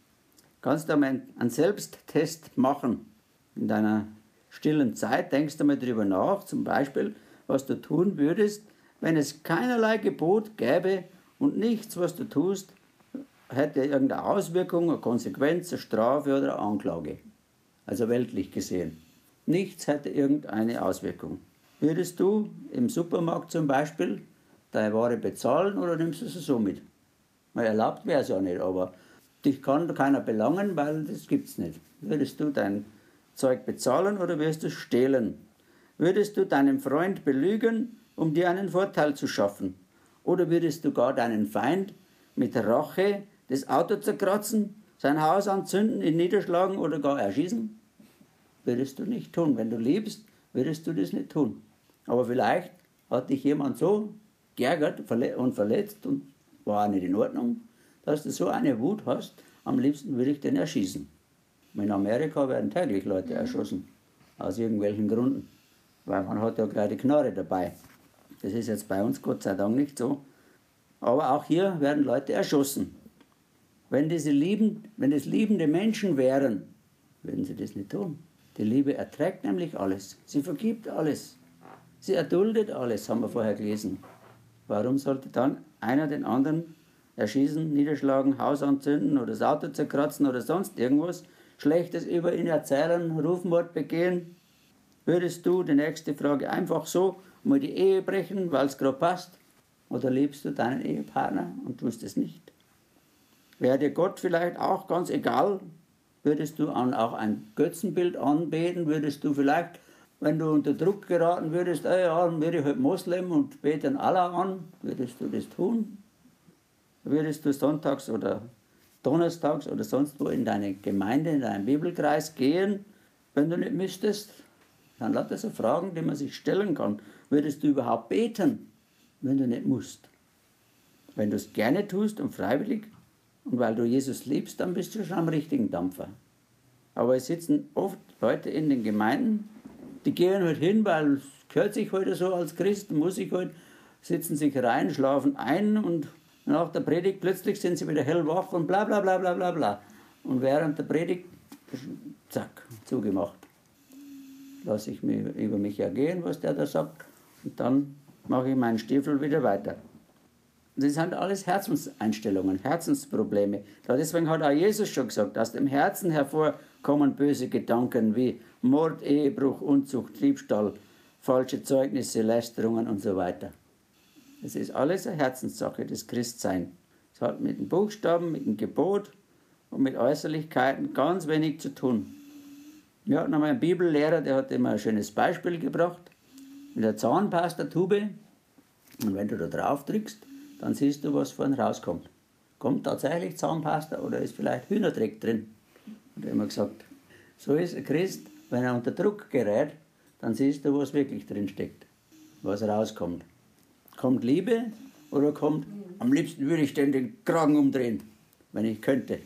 Kannst du einmal einen Selbsttest machen in deiner stillen Zeit, denkst du mal drüber nach, zum Beispiel, was du tun würdest, wenn es keinerlei Gebot gäbe und nichts, was du tust, hätte irgendeine Auswirkung, eine Konsequenz, eine Strafe oder eine Anklage. Also weltlich gesehen. Nichts hätte irgendeine Auswirkung. Würdest du im Supermarkt zum Beispiel deine Ware bezahlen oder nimmst du sie so mit? Weil erlaubt wäre es ja nicht, aber dich kann keiner belangen, weil das gibt es nicht. Würdest du dein Zeug bezahlen oder wirst du stehlen? Würdest du deinen Freund belügen, um dir einen Vorteil zu schaffen? Oder würdest du gar deinen Feind mit Rache das Auto zerkratzen, sein Haus anzünden, ihn niederschlagen oder gar erschießen? Würdest du nicht tun. Wenn du liebst, würdest du das nicht tun. Aber vielleicht hat dich jemand so geärgert und verletzt und war auch nicht in Ordnung, dass du so eine Wut hast, am liebsten würde ich den erschießen. In Amerika werden täglich Leute erschossen, aus irgendwelchen Gründen, weil man hat ja gleich die Knarre dabei. Das ist jetzt bei uns Gott sei Dank nicht so. Aber auch hier werden Leute erschossen. Wenn diese lieben, wenn es liebende Menschen wären, würden sie das nicht tun. Die Liebe erträgt nämlich alles. Sie vergibt alles. Sie erduldet alles, haben wir vorher gelesen. Warum sollte dann einer den anderen erschießen, niederschlagen, Haus anzünden oder das Auto zerkratzen oder sonst irgendwas Schlechtes über ihn erzählen, Rufmord begehen? Würdest du, die nächste Frage, einfach so mal die Ehe brechen, weil es gerade passt? Oder liebst du deinen Ehepartner und tust es nicht? Wäre dir Gott vielleicht auch ganz egal? Würdest du auch ein Götzenbild anbeten? Würdest du vielleicht, wenn du unter Druck geraten würdest, ah ja, dann werde ich halt Moslem und bete an Allah an, würdest du das tun? Würdest du sonntags oder donnerstags oder sonst wo in deine Gemeinde, in deinen Bibelkreis gehen, wenn du nicht müsstest? Dann lauter so Fragen, die man sich stellen kann. Würdest du überhaupt beten, wenn du nicht musst? Wenn du es gerne tust und freiwillig und weil du Jesus liebst, dann bist du schon am richtigen Dampfer. Aber es sitzen oft Leute in den Gemeinden, die gehen halt hin, weil es gehört sich heute so als Christ, muss ich halt, sitzen sich rein, schlafen ein und nach der Predigt plötzlich sind sie wieder hellwach und bla bla bla bla bla bla. Und während der Predigt, zack, zugemacht. Lasse ich mir über mich ergehen, was der da sagt, und dann mache ich meinen Stiefel wieder weiter. Das sind alles Herzenseinstellungen, Herzensprobleme. Deswegen hat auch Jesus schon gesagt, aus dem Herzen hervor kommen böse Gedanken wie Mord, Ehebruch, Unzucht, Diebstahl, falsche Zeugnisse, Lästerungen und so weiter. Das ist alles eine Herzenssache, das Christsein. Es hat mit dem Buchstaben, mit dem Gebot und mit Äußerlichkeiten ganz wenig zu tun. Wir hatten einmal einen Bibellehrer, der hat immer ein schönes Beispiel gebracht, mit der Zahnpastatube. Und wenn du da drauf drückst, dann siehst du, was vorne rauskommt. Kommt tatsächlich Zahnpasta oder ist vielleicht Hühnerdreck drin? Und er hat immer gesagt, so ist ein Christ, wenn er unter Druck gerät, dann siehst du, was wirklich drin steckt, was rauskommt. Kommt Liebe oder kommt, am liebsten würde ich den, den Kragen umdrehen, wenn ich könnte.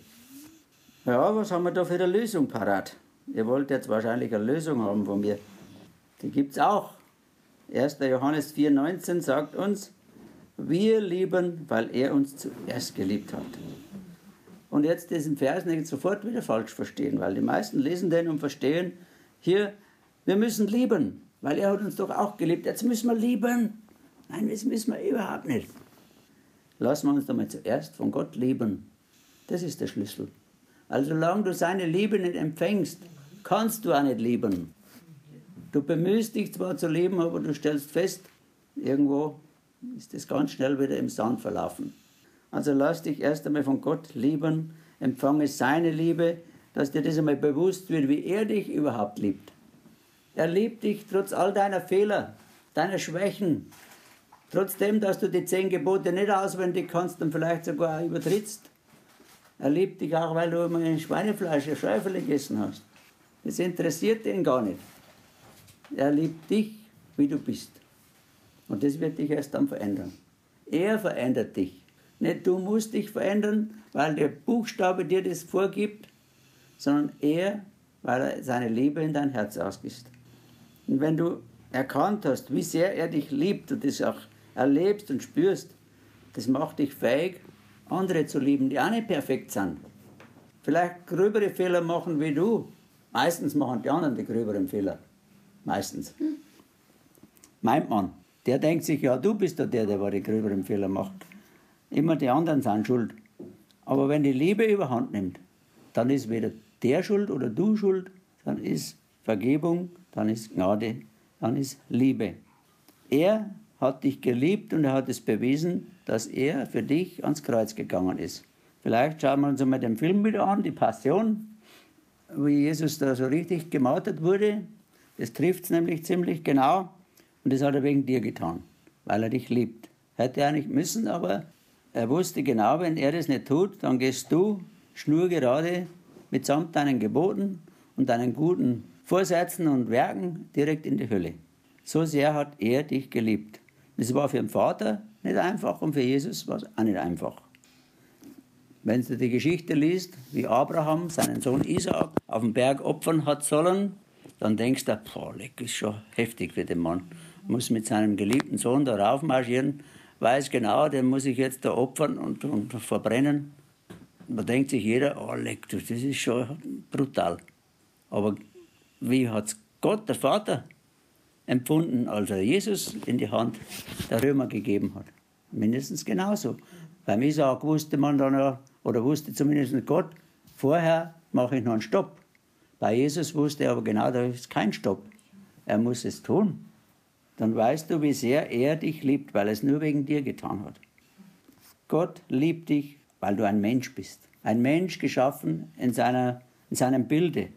Ja, was haben wir da für eine Lösung parat? Ihr wollt jetzt wahrscheinlich eine Lösung haben von mir. Die gibt es auch. erster Johannes vier neunzehn sagt uns, wir lieben, weil er uns zuerst geliebt hat. Und jetzt diesen Vers nicht sofort wieder falsch verstehen, weil die meisten lesen den und verstehen, hier, wir müssen lieben, weil er hat uns doch auch geliebt. Jetzt müssen wir lieben. Nein, das müssen wir überhaupt nicht. Lassen wir uns doch mal zuerst von Gott lieben. Das ist der Schlüssel. Also solange du seine Liebe nicht empfängst, kannst du auch nicht lieben. Du bemühst dich zwar zu lieben, aber du stellst fest, irgendwo ist das ganz schnell wieder im Sand verlaufen. Also lass dich erst einmal von Gott lieben, empfange seine Liebe, dass dir das einmal bewusst wird, wie er dich überhaupt liebt. Er liebt dich trotz all deiner Fehler, deiner Schwächen, trotzdem, dass du die zehn Gebote nicht auswendig kannst und vielleicht sogar übertrittst. Er liebt dich auch, weil du mal ein Schweinefleisch, ein Schäufel gegessen hast. Das interessiert ihn gar nicht. Er liebt dich, wie du bist. Und das wird dich erst dann verändern. Er verändert dich. Nicht du musst dich verändern, weil der Buchstabe dir das vorgibt, sondern er, weil er seine Liebe in dein Herz ausgießt. Und wenn du erkannt hast, wie sehr er dich liebt und das auch erlebst und spürst, das macht dich fähig, andere zu lieben, die auch nicht perfekt sind. Vielleicht gröbere Fehler machen wie du. Meistens machen die anderen die gröberen Fehler. Meistens. Hm. Meint man. Der denkt sich, ja, du bist doch der, der die gröberen Fehler macht. Immer die anderen sind schuld. Aber wenn die Liebe überhand nimmt, dann ist weder der schuld oder du schuld, dann ist Vergebung, dann ist Gnade, dann ist Liebe. Er hat dich geliebt und er hat es bewiesen, dass er für dich ans Kreuz gegangen ist. Vielleicht schauen wir uns einmal den Film wieder an, die Passion, wie Jesus da so richtig gemartert wurde. Das trifft es nämlich ziemlich genau. Und das hat er wegen dir getan, weil er dich liebt. Hätte er nicht müssen, aber er wusste genau, wenn er das nicht tut, dann gehst du schnurgerade mitsamt deinen Geboten und deinen guten Vorsätzen und Werken direkt in die Hölle. So sehr hat er dich geliebt. Das war für den Vater nicht einfach und für Jesus war es auch nicht einfach. Wenn du die Geschichte liest, wie Abraham seinen Sohn Isaak auf dem Berg opfern hat sollen, dann denkst du, boah, leck, ist schon heftig für den Mann. Muss mit seinem geliebten Sohn da raufmarschieren, weiß genau, den muss ich jetzt da opfern und, und verbrennen. Da denkt sich jeder, oh leck, das ist schon brutal. Aber wie hat es Gott, der Vater, empfunden, als er Jesus in die Hand der Römer gegeben hat? Mindestens genauso. Beim Isaak wusste man dann ja, oder wusste zumindest Gott, vorher mache ich noch einen Stopp. Bei Jesus wusste er aber genau, da ist kein Stopp. Er muss es tun. Dann weißt du, wie sehr er dich liebt, weil er es nur wegen dir getan hat. Gott liebt dich, weil du ein Mensch bist. Ein Mensch geschaffen in, seiner, in seinem Bilde.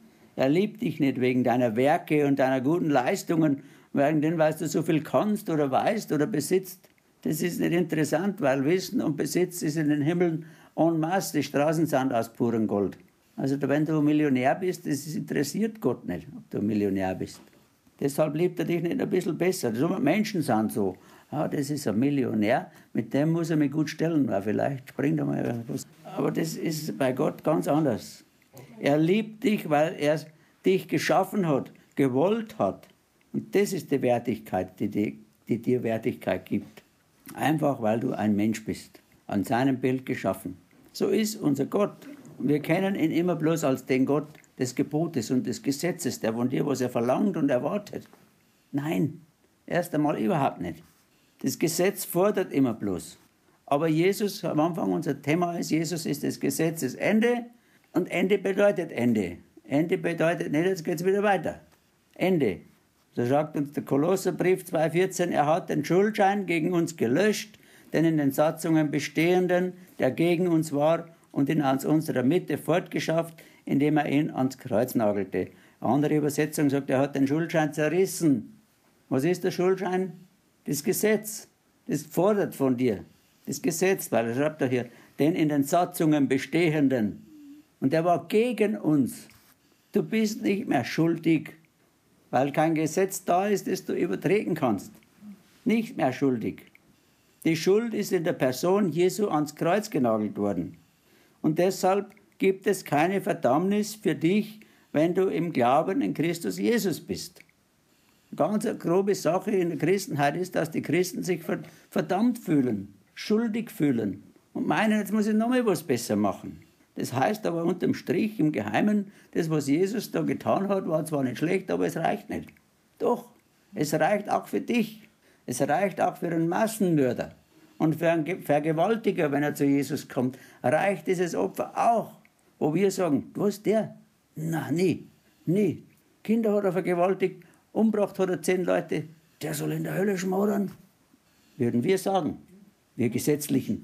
Er liebt dich nicht wegen deiner Werke und deiner guten Leistungen, wegen dem, weil du so viel kannst oder weißt oder besitzt. Das ist nicht interessant, weil Wissen und Besitz ist in den Himmeln en masse, die Straßen sind aus purem Gold. Also wenn du Millionär bist, das interessiert Gott nicht, ob du Millionär bist. Deshalb liebt er dich nicht ein bisschen besser. So Menschen sind so, ah, das ist ein Millionär, mit dem muss er mich gut stellen, weil vielleicht springt er mal was. Aber das ist bei Gott ganz anders. Er liebt dich, weil er dich geschaffen hat, gewollt hat. Und das ist die Wertigkeit, die, die, die dir Wertigkeit gibt. Einfach, weil du ein Mensch bist, an seinem Bild geschaffen. So ist unser Gott. Wir kennen ihn immer bloß als den Gott des Gebotes und des Gesetzes, der von dir, was er verlangt und erwartet. Nein, erst einmal überhaupt nicht. Das Gesetz fordert immer bloß. Aber Jesus, am Anfang unser Thema ist, Jesus ist des Gesetzes Ende und Ende bedeutet Ende. Ende bedeutet nicht, jetzt geht es wieder weiter. Ende. So sagt uns der Kolosserbrief zwei vierzehn, er hat den Schuldschein gegen uns gelöscht, den in den Satzungen bestehenden, der gegen uns war, und ihn aus unserer Mitte fortgeschafft, indem er ihn ans Kreuz nagelte. Eine andere Übersetzung sagt, er hat den Schuldschein zerrissen. Was ist der Schuldschein? Das Gesetz. Das fordert von dir. Das Gesetz, weil er schreibt da hier, den in den Satzungen bestehenden. Und er war gegen uns. Du bist nicht mehr schuldig, weil kein Gesetz da ist, das du übertreten kannst. Nicht mehr schuldig. Die Schuld ist in der Person Jesu ans Kreuz genagelt worden. Und deshalb gibt es keine Verdammnis für dich, wenn du im Glauben in Christus Jesus bist. Ganz eine grobe Sache in der Christenheit ist, dass die Christen sich verdammt fühlen, schuldig fühlen und meinen, jetzt muss ich noch mal was besser machen. Das heißt aber unterm Strich, im Geheimen, das, was Jesus da getan hat, war zwar nicht schlecht, aber es reicht nicht. Doch, es reicht auch für dich. Es reicht auch für einen Massenmörder. Und für einen Vergewaltiger, wenn er zu Jesus kommt, reicht dieses Opfer auch. Wo wir sagen, was der? Na, nie, nie. Kinder hat er vergewaltigt, umgebracht hat er zehn Leute. der soll in der Hölle schmodern. Würden wir sagen, wir Gesetzlichen.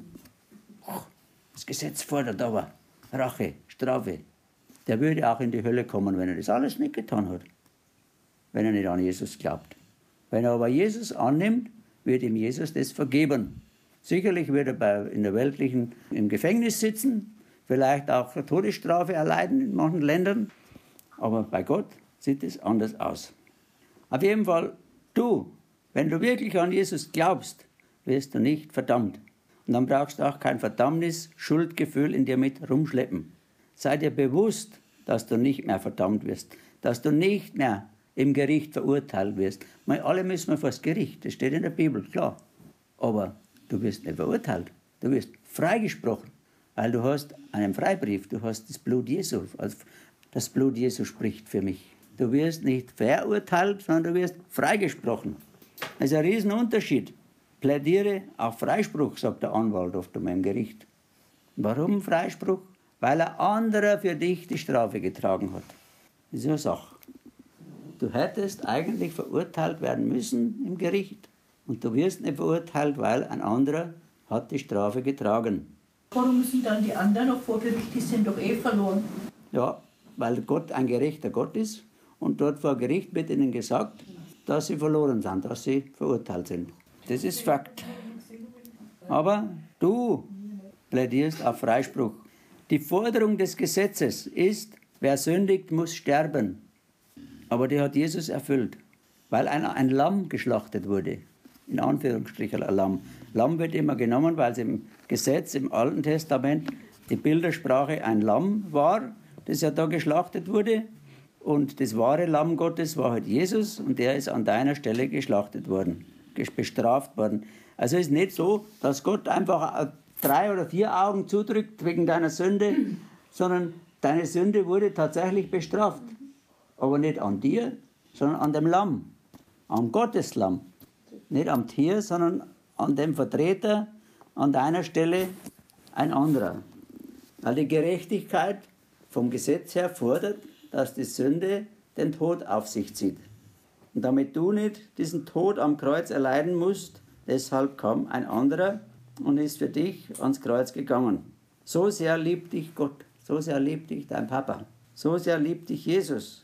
Das Gesetz fordert aber Rache, Strafe. Der würde auch in die Hölle kommen, wenn er das alles nicht getan hat. Wenn er nicht an Jesus glaubt. Wenn er aber Jesus annimmt, wird ihm Jesus das vergeben. Sicherlich wird er bei, in der weltlichen im Gefängnis sitzen, vielleicht auch eine Todesstrafe erleiden in manchen Ländern. Aber bei Gott sieht es anders aus. Auf jeden Fall, du, wenn du wirklich an Jesus glaubst, wirst du nicht verdammt. Und dann brauchst du auch kein Verdammnis, Schuldgefühl in dir mit rumschleppen. Sei dir bewusst, dass du nicht mehr verdammt wirst, dass du nicht mehr im Gericht verurteilt wirst. Weil alle müssen wir vor das Gericht, das steht in der Bibel, klar. Aber du wirst nicht verurteilt, du wirst freigesprochen, weil du hast einen Freibrief, du hast das Blut Jesu, also das Blut Jesu spricht für mich. Du wirst nicht verurteilt, sondern du wirst freigesprochen. Das ist ein Riesenunterschied. Plädiere auf Freispruch, sagt der Anwalt oft um im Gericht. Warum Freispruch? Weil ein anderer für dich die Strafe getragen hat. Das ist eine Sache. Du hättest eigentlich verurteilt werden müssen im Gericht. Und du wirst nicht verurteilt, weil ein anderer hat die Strafe getragen. Warum sind dann die anderen noch vor Gericht? Die sind doch eh verloren. Ja, weil Gott ein gerechter Gott ist. Und dort vor Gericht wird ihnen gesagt, dass sie verloren sind, dass sie verurteilt sind. Das ist Fakt. Aber du plädierst auf Freispruch. Die Forderung des Gesetzes ist, wer sündigt, muss sterben. Aber die hat Jesus erfüllt, weil ein, ein Lamm geschlachtet wurde. In Anführungsstrichen ein Lamm. Lamm wird immer genommen, weil es im Gesetz, im Alten Testament, die Bildersprache ein Lamm war, das ja da geschlachtet wurde. Und das wahre Lamm Gottes war halt Jesus und der ist an deiner Stelle geschlachtet worden, bestraft worden. Also es ist nicht so, dass Gott einfach drei oder vier Augen zudrückt wegen deiner Sünde, sondern deine Sünde wurde tatsächlich bestraft. Aber nicht an dir, sondern an dem Lamm, an Gottes Lamm. Nicht am Tier, sondern an dem Vertreter, an deiner Stelle ein anderer. Weil die Gerechtigkeit vom Gesetz her fordert, dass die Sünde den Tod auf sich zieht. Und damit du nicht diesen Tod am Kreuz erleiden musst, deshalb kam ein anderer und ist für dich ans Kreuz gegangen. So sehr liebt dich Gott, so sehr liebt dich dein Papa, so sehr liebt dich Jesus.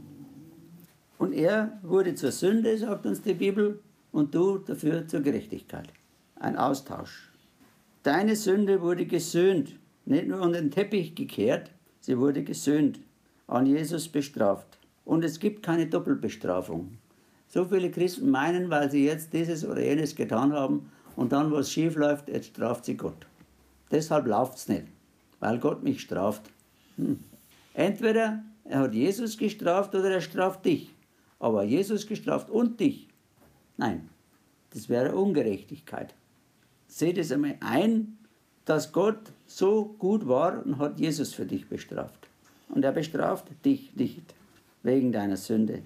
Und er wurde zur Sünde, sagt uns die Bibel, und du dafür zur Gerechtigkeit. Ein Austausch. Deine Sünde wurde gesöhnt, nicht nur an den Teppich gekehrt, sie wurde gesöhnt, an Jesus bestraft. Und es gibt keine Doppelbestrafung. So viele Christen meinen, weil sie jetzt dieses oder jenes getan haben und dann, was schief läuft, jetzt straft sie Gott. Deshalb läuft es nicht, weil Gott mich straft. Hm. Entweder er hat Jesus gestraft oder er straft dich. Aber Jesus gestraft und dich? Nein, das wäre Ungerechtigkeit. Seht es einmal ein, dass Gott so gut war und hat Jesus für dich bestraft. Und er bestraft dich nicht wegen deiner Sünde.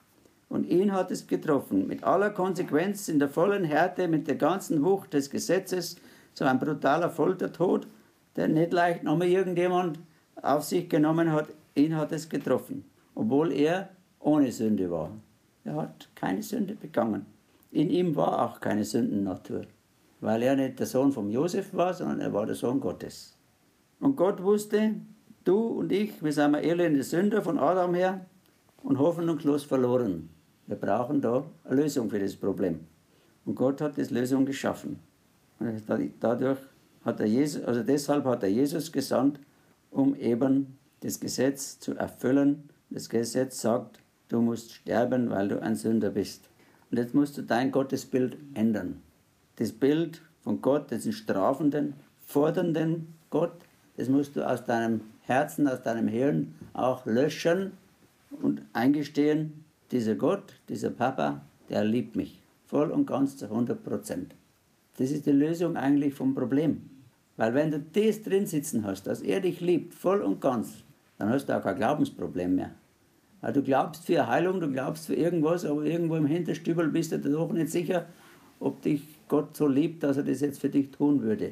Und ihn hat es getroffen, mit aller Konsequenz, in der vollen Härte, mit der ganzen Wucht des Gesetzes, so ein brutaler Foltertod, der nicht leicht nochmal irgendjemand auf sich genommen hat, ihn hat es getroffen, obwohl er ohne Sünde war. Er hat keine Sünde begangen. In ihm war auch keine Sündennatur, weil er nicht der Sohn von Josef war, sondern er war der Sohn Gottes. Und Gott wusste, du und ich, wir sind elende Sünder von Adam her und hoffnungslos verloren. Wir brauchen da eine Lösung für das Problem. Und Gott hat diese Lösung geschaffen. Und dadurch hat er Jesus, also deshalb hat er Jesus gesandt, um eben das Gesetz zu erfüllen. Das Gesetz sagt, du musst sterben, weil du ein Sünder bist. Und jetzt musst du dein Gottesbild ändern. Das Bild von Gott, das ist strafenden, fordernden Gott, das musst du aus deinem Herzen, aus deinem Hirn auch löschen und eingestehen, dieser Gott, dieser Papa, der liebt mich. Voll und ganz zu hundert Prozent. Das ist die Lösung eigentlich vom Problem. Weil wenn du das drin sitzen hast, dass er dich liebt, voll und ganz, dann hast du auch kein Glaubensproblem mehr. Weil du glaubst für Heilung, du glaubst für irgendwas, aber irgendwo im Hinterstübel bist du dir doch nicht sicher, ob dich Gott so liebt, dass er das jetzt für dich tun würde.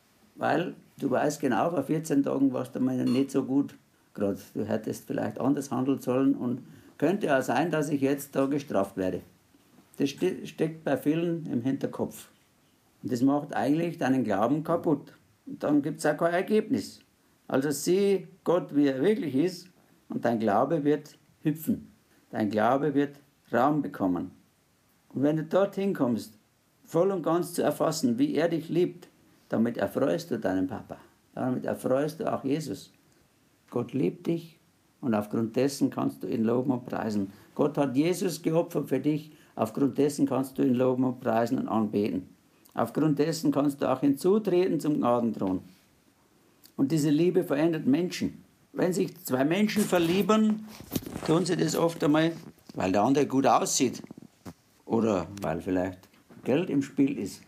Weil du weißt genau, vor vierzehn Tagen warst du mal nicht so gut. Gerade du hättest vielleicht anders handeln sollen und könnte auch sein, dass ich jetzt da gestraft werde. Das steckt bei vielen im Hinterkopf. Und das macht eigentlich deinen Glauben kaputt. Und dann gibt es auch kein Ergebnis. Also sieh Gott, wie er wirklich ist, und dein Glaube wird hüpfen. Dein Glaube wird Raum bekommen. Und wenn du dorthin kommst, voll und ganz zu erfassen, wie er dich liebt, damit erfreust du deinen Papa. Damit erfreust du auch Jesus. Gott liebt dich und aufgrund dessen kannst du ihn loben und preisen. Gott hat Jesus geopfert für dich, aufgrund dessen kannst du ihn loben und preisen und anbeten. Aufgrund dessen kannst du auch hinzutreten zum Gnadenthron. Und diese Liebe verändert Menschen. Wenn sich zwei Menschen verlieben, tun sie das oft einmal, weil der andere gut aussieht oder weil vielleicht Geld im Spiel ist.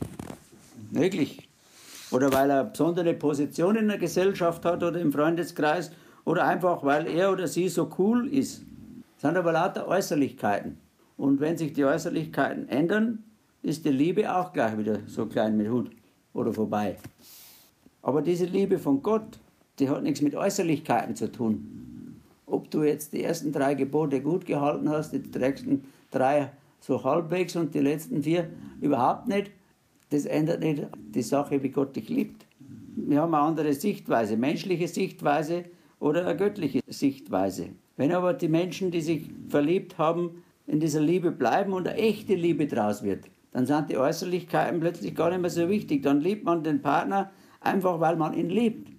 Möglich. Oder weil er eine besondere Position in der Gesellschaft hat oder im Freundeskreis oder einfach, weil er oder sie so cool ist. Das sind aber lauter Äußerlichkeiten. Und wenn sich die Äußerlichkeiten ändern, ist die Liebe auch gleich wieder so klein mit Hut oder vorbei. Aber diese Liebe von Gott, die hat nichts mit Äußerlichkeiten zu tun. Ob du jetzt die ersten drei Gebote gut gehalten hast, die nächsten drei so halbwegs und die letzten vier überhaupt nicht, das ändert nicht die Sache, wie Gott dich liebt. Wir haben eine andere Sichtweise, menschliche Sichtweise oder eine göttliche Sichtweise. Wenn aber die Menschen, die sich verliebt haben, in dieser Liebe bleiben und eine echte Liebe draus wird, dann sind die Äußerlichkeiten plötzlich gar nicht mehr so wichtig. Dann liebt man den Partner einfach, weil man ihn liebt.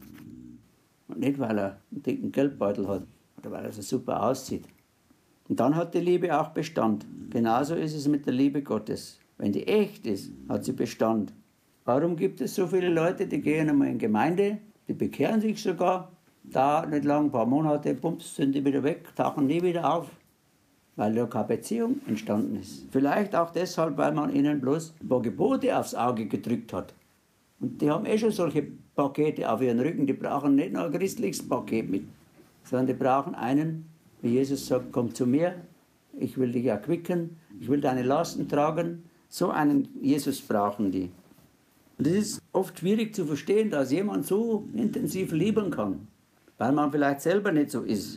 Und nicht, weil er einen dicken Geldbeutel hat oder weil er so super aussieht. Und dann hat die Liebe auch Bestand. Genauso ist es mit der Liebe Gottes. Wenn die echt ist, hat sie Bestand. Warum gibt es so viele Leute, die gehen einmal in Gemeinde, die bekehren sich sogar, dauert nicht lang, ein paar Monate, bums, sind die wieder weg, tauchen nie wieder auf. Weil da keine Beziehung entstanden ist. Vielleicht auch deshalb, weil man ihnen bloß ein paar Gebote aufs Auge gedrückt hat. Und die haben eh schon solche Pakete auf ihren Rücken, die brauchen nicht noch ein christliches Paket mit, sondern die brauchen einen, wie Jesus sagt, komm zu mir, ich will dich erquicken, ich will deine Lasten tragen. So einen Jesus brauchen die. Und es ist oft schwierig zu verstehen, dass jemand so intensiv lieben kann, weil man vielleicht selber nicht so ist.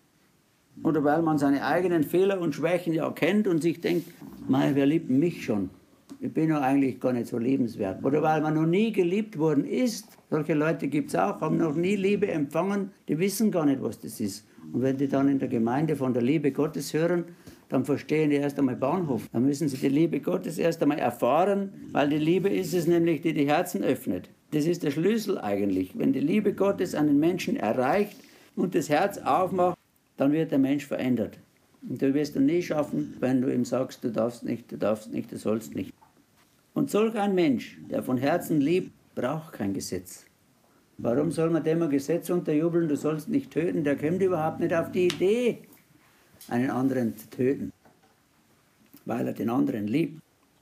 Oder weil man seine eigenen Fehler und Schwächen ja kennt und sich denkt, mei, wer liebt mich schon? Ich bin ja eigentlich gar nicht so liebenswert. Oder weil man noch nie geliebt worden ist. Solche Leute gibt es auch, haben noch nie Liebe empfangen, die wissen gar nicht, was das ist. Und wenn die dann in der Gemeinde von der Liebe Gottes hören, dann verstehen die erst einmal Bahnhof. Dann müssen sie die Liebe Gottes erst einmal erfahren, weil die Liebe ist es nämlich, die die Herzen öffnet. Das ist der Schlüssel eigentlich. Wenn die Liebe Gottes einen Menschen erreicht und das Herz aufmacht, dann wird der Mensch verändert. Und du wirst ihn nie schaffen, wenn du ihm sagst, du darfst nicht, du darfst nicht, du sollst nicht. Und solch ein Mensch, der von Herzen liebt, braucht kein Gesetz. Warum soll man dem ein Gesetz unterjubeln, du sollst nicht töten? Der kommt überhaupt nicht auf die Idee, einen anderen zu töten, weil er den anderen liebt.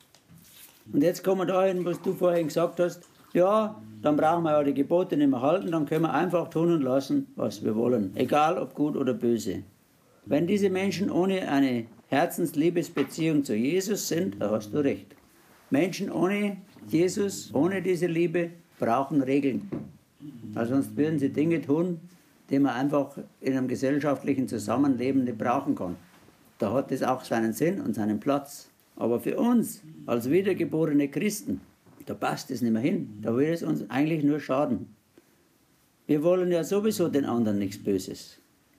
Und jetzt kommen wir dahin, was du vorhin gesagt hast, ja, dann brauchen wir ja die Gebote nicht mehr halten, dann können wir einfach tun und lassen, was wir wollen, egal ob gut oder böse. Wenn diese Menschen ohne eine Herzensliebesbeziehung zu Jesus sind, da hast du recht. Menschen ohne Jesus, ohne diese Liebe, brauchen Regeln. Weil sonst würden sie Dinge tun, die man einfach in einem gesellschaftlichen Zusammenleben nicht brauchen kann. Da hat es auch seinen Sinn und seinen Platz. Aber für uns, als wiedergeborene Christen, da passt es nicht mehr hin. Da will es uns eigentlich nur schaden. Wir wollen ja sowieso den anderen nichts Böses.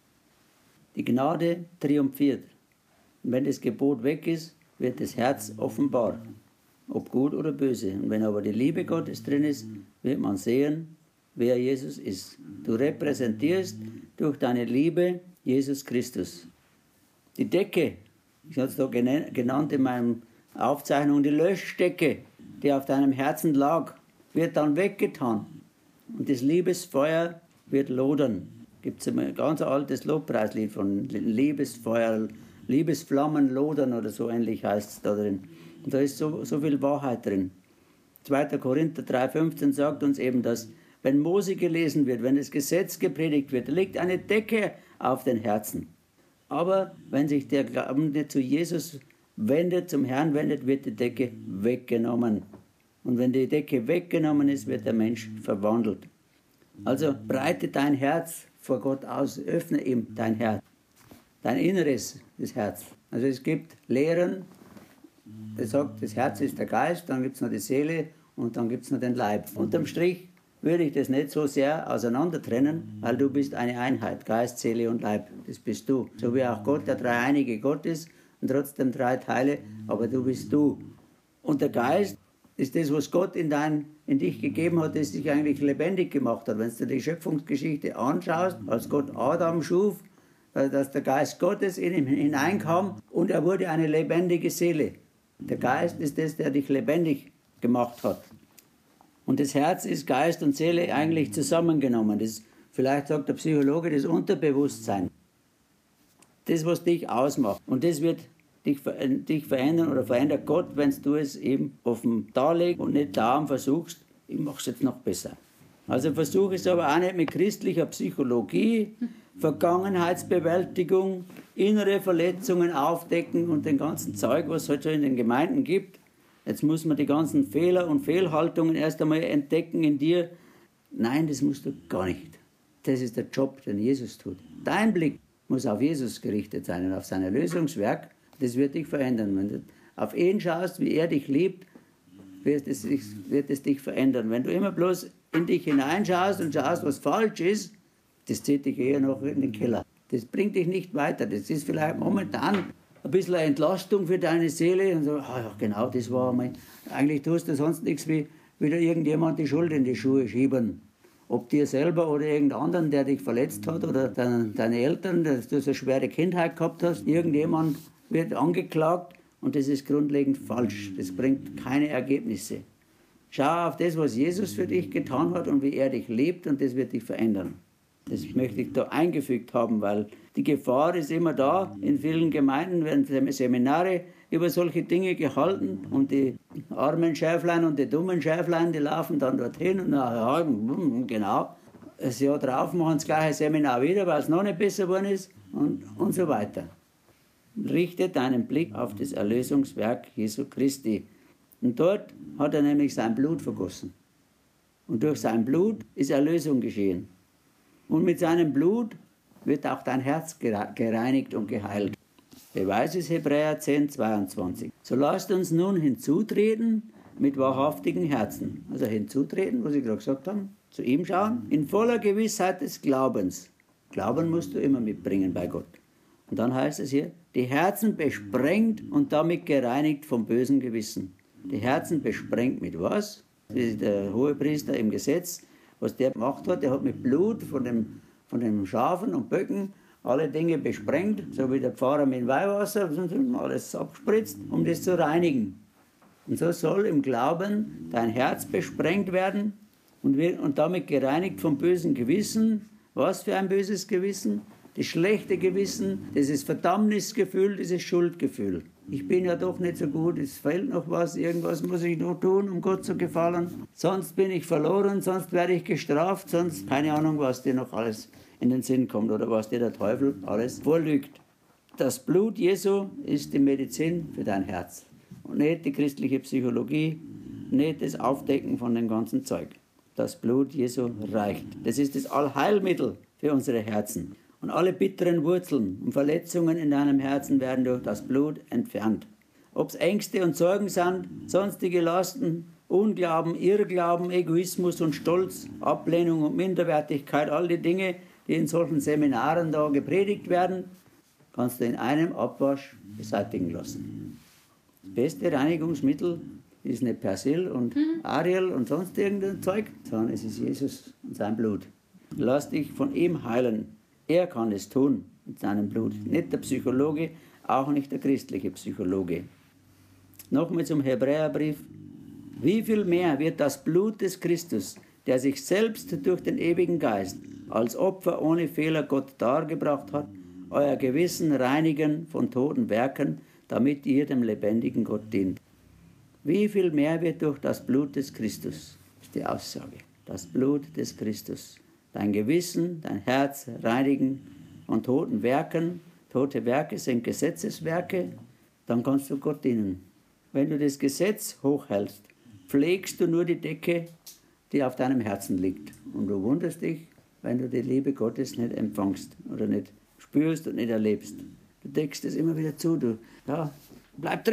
Die Gnade triumphiert. Und wenn das Gebot weg ist, wird das Herz offenbar, ob gut oder böse. Und wenn aber die Liebe Gottes drin ist, wird man sehen, wer Jesus ist. Du repräsentierst durch deine Liebe Jesus Christus. Die Decke, ich habe es da genannt in meiner Aufzeichnung, die Löschdecke, die auf deinem Herzen lag, wird dann weggetan. Und das Liebesfeuer wird lodern. Gibt es ein ganz altes Lobpreislied von Liebesfeuer, Liebesflammen lodern oder so ähnlich heißt es da drin. Und da ist so, so viel Wahrheit drin. zweiter Korinther drei fünfzehn sagt uns eben, dass wenn Mose gelesen wird, wenn das Gesetz gepredigt wird, liegt eine Decke auf den Herzen. Aber wenn sich der Glaubende zu Jesus wendet, zum Herrn wendet, wird die Decke weggenommen. Und wenn die Decke weggenommen ist, wird der Mensch verwandelt. Also breite dein Herz vor Gott aus, öffne ihm dein Herz, dein Inneres, das Herz. Also es gibt Lehren Er sagt, das Herz ist der Geist, dann gibt es noch die Seele und dann gibt es noch den Leib. Unterm Strich würde ich das nicht so sehr auseinander trennen, weil du bist eine Einheit, Geist, Seele und Leib. Das bist du. So wie auch Gott der dreieinige Gott ist und trotzdem drei Teile, aber du bist du. Und der Geist ist das, was Gott in, dein, in dich gegeben hat, das dich eigentlich lebendig gemacht hat. Wenn du die Schöpfungsgeschichte anschaust, als Gott Adam schuf, dass der Geist Gottes in ihn hineinkam und er wurde eine lebendige Seele. Der Geist ist das, der dich lebendig gemacht hat. Und das Herz ist Geist und Seele eigentlich zusammengenommen. Das, vielleicht sagt der Psychologe, das Unterbewusstsein. Das, was dich ausmacht. Und das wird dich, dich verändern oder verändert Gott, wenn du es eben offen darlegst und nicht darum versuchst, ich mache es jetzt noch besser. Also versuche es aber auch nicht mit christlicher Psychologie, Vergangenheitsbewältigung, innere Verletzungen aufdecken und den ganzen Zeug, was es halt schon in den Gemeinden gibt. Jetzt muss man die ganzen Fehler und Fehlhaltungen erst einmal entdecken in dir. Nein, das musst du gar nicht. Das ist der Job, den Jesus tut. Dein Blick muss auf Jesus gerichtet sein und auf sein Erlösungswerk. Das wird dich verändern. Wenn du auf ihn schaust, wie er dich liebt, wird es, wird es dich verändern. Wenn du immer bloß in dich hineinschaust und schaust, was falsch ist, das zieht dich eher noch in den Keller. Das bringt dich nicht weiter. Das ist vielleicht momentan ein bisschen eine Entlastung für deine Seele. Und so, ah ja, genau, das war mein. Eigentlich tust du sonst nichts, wie wieder irgendjemand die Schuld in die Schuhe schieben. Ob dir selber oder irgendein anderen, der dich verletzt hat, oder deine, deine Eltern, dass du so eine schwere Kindheit gehabt hast. Irgendjemand wird angeklagt und das ist grundlegend falsch. Das bringt keine Ergebnisse. Schau auf das, was Jesus für dich getan hat und wie er dich liebt, und das wird dich verändern. Das möchte ich da eingefügt haben, weil die Gefahr ist immer da. In vielen Gemeinden werden Seminare über solche Dinge gehalten und die armen Schäflein und die dummen Schäflein, die laufen dann dorthin und nachher, genau, das Jahr drauf machen das gleiche Seminar wieder, weil es noch nicht besser geworden ist und, und so weiter. Richte deinen Blick auf das Erlösungswerk Jesu Christi. Und dort hat er nämlich sein Blut vergossen. Und durch sein Blut ist Erlösung geschehen. Und mit seinem Blut wird auch dein Herz gereinigt und geheilt. Beweis ist Hebräer zehn, zweiundzwanzig. So lasst uns nun hinzutreten mit wahrhaftigen Herzen. Also hinzutreten, was ich gerade gesagt habe, zu ihm schauen, in voller Gewissheit des Glaubens. Glauben musst du immer mitbringen bei Gott. Und dann heißt es hier, die Herzen besprengt und damit gereinigt vom bösen Gewissen. Die Herzen besprengt mit was? Das ist der Hohepriester im Gesetz. Was der gemacht hat, der hat mit Blut von dem, von den Schafen und Böcken alle Dinge besprengt, so wie der Pfarrer mit Weihwasser, alles abspritzt, um das zu reinigen. Und so soll im Glauben dein Herz besprengt werden und, wird, und damit gereinigt vom bösen Gewissen. Was für ein böses Gewissen? Das schlechte Gewissen, dieses Verdammnisgefühl, dieses Schuldgefühl. Ich bin ja doch nicht so gut, es fehlt noch was, irgendwas muss ich noch tun, um Gott zu gefallen. Sonst bin ich verloren, sonst werde ich gestraft, sonst keine Ahnung, was dir noch alles in den Sinn kommt oder was dir der Teufel alles vorlügt. Das Blut Jesu ist die Medizin für dein Herz. Und nicht die christliche Psychologie, nicht das Aufdecken von dem ganzen Zeug. Das Blut Jesu reicht. Das ist das Allheilmittel für unsere Herzen. Und alle bitteren Wurzeln und Verletzungen in deinem Herzen werden durch das Blut entfernt. Ob es Ängste und Sorgen sind, sonstige Lasten, Unglauben, Irrglauben, Egoismus und Stolz, Ablehnung und Minderwertigkeit, all die Dinge, die in solchen Seminaren da gepredigt werden, kannst du in einem Abwasch beseitigen lassen. Das beste Reinigungsmittel ist nicht Persil und Ariel und sonst irgendein Zeug, sondern es ist Jesus und sein Blut. Lass dich von ihm heilen. Er kann es tun mit seinem Blut. Nicht der Psychologe, auch nicht der christliche Psychologe. Nochmal zum Hebräerbrief. Wie viel mehr wird das Blut des Christus, der sich selbst durch den ewigen Geist als Opfer ohne Fehler Gott dargebracht hat, euer Gewissen reinigen von toten Werken, damit ihr dem lebendigen Gott dient. Wie viel mehr wird durch das Blut des Christus, ist die Aussage, das Blut des Christus, dein Gewissen, dein Herz reinigen von toten Werken. Tote Werke sind Gesetzeswerke, dann kannst du Gott dienen. Wenn du das Gesetz hochhältst, pflegst du nur die Decke, die auf deinem Herzen liegt. Und du wunderst dich, wenn du die Liebe Gottes nicht empfängst oder nicht spürst und nicht erlebst. Du deckst es immer wieder zu. Du, ja, bleib drin,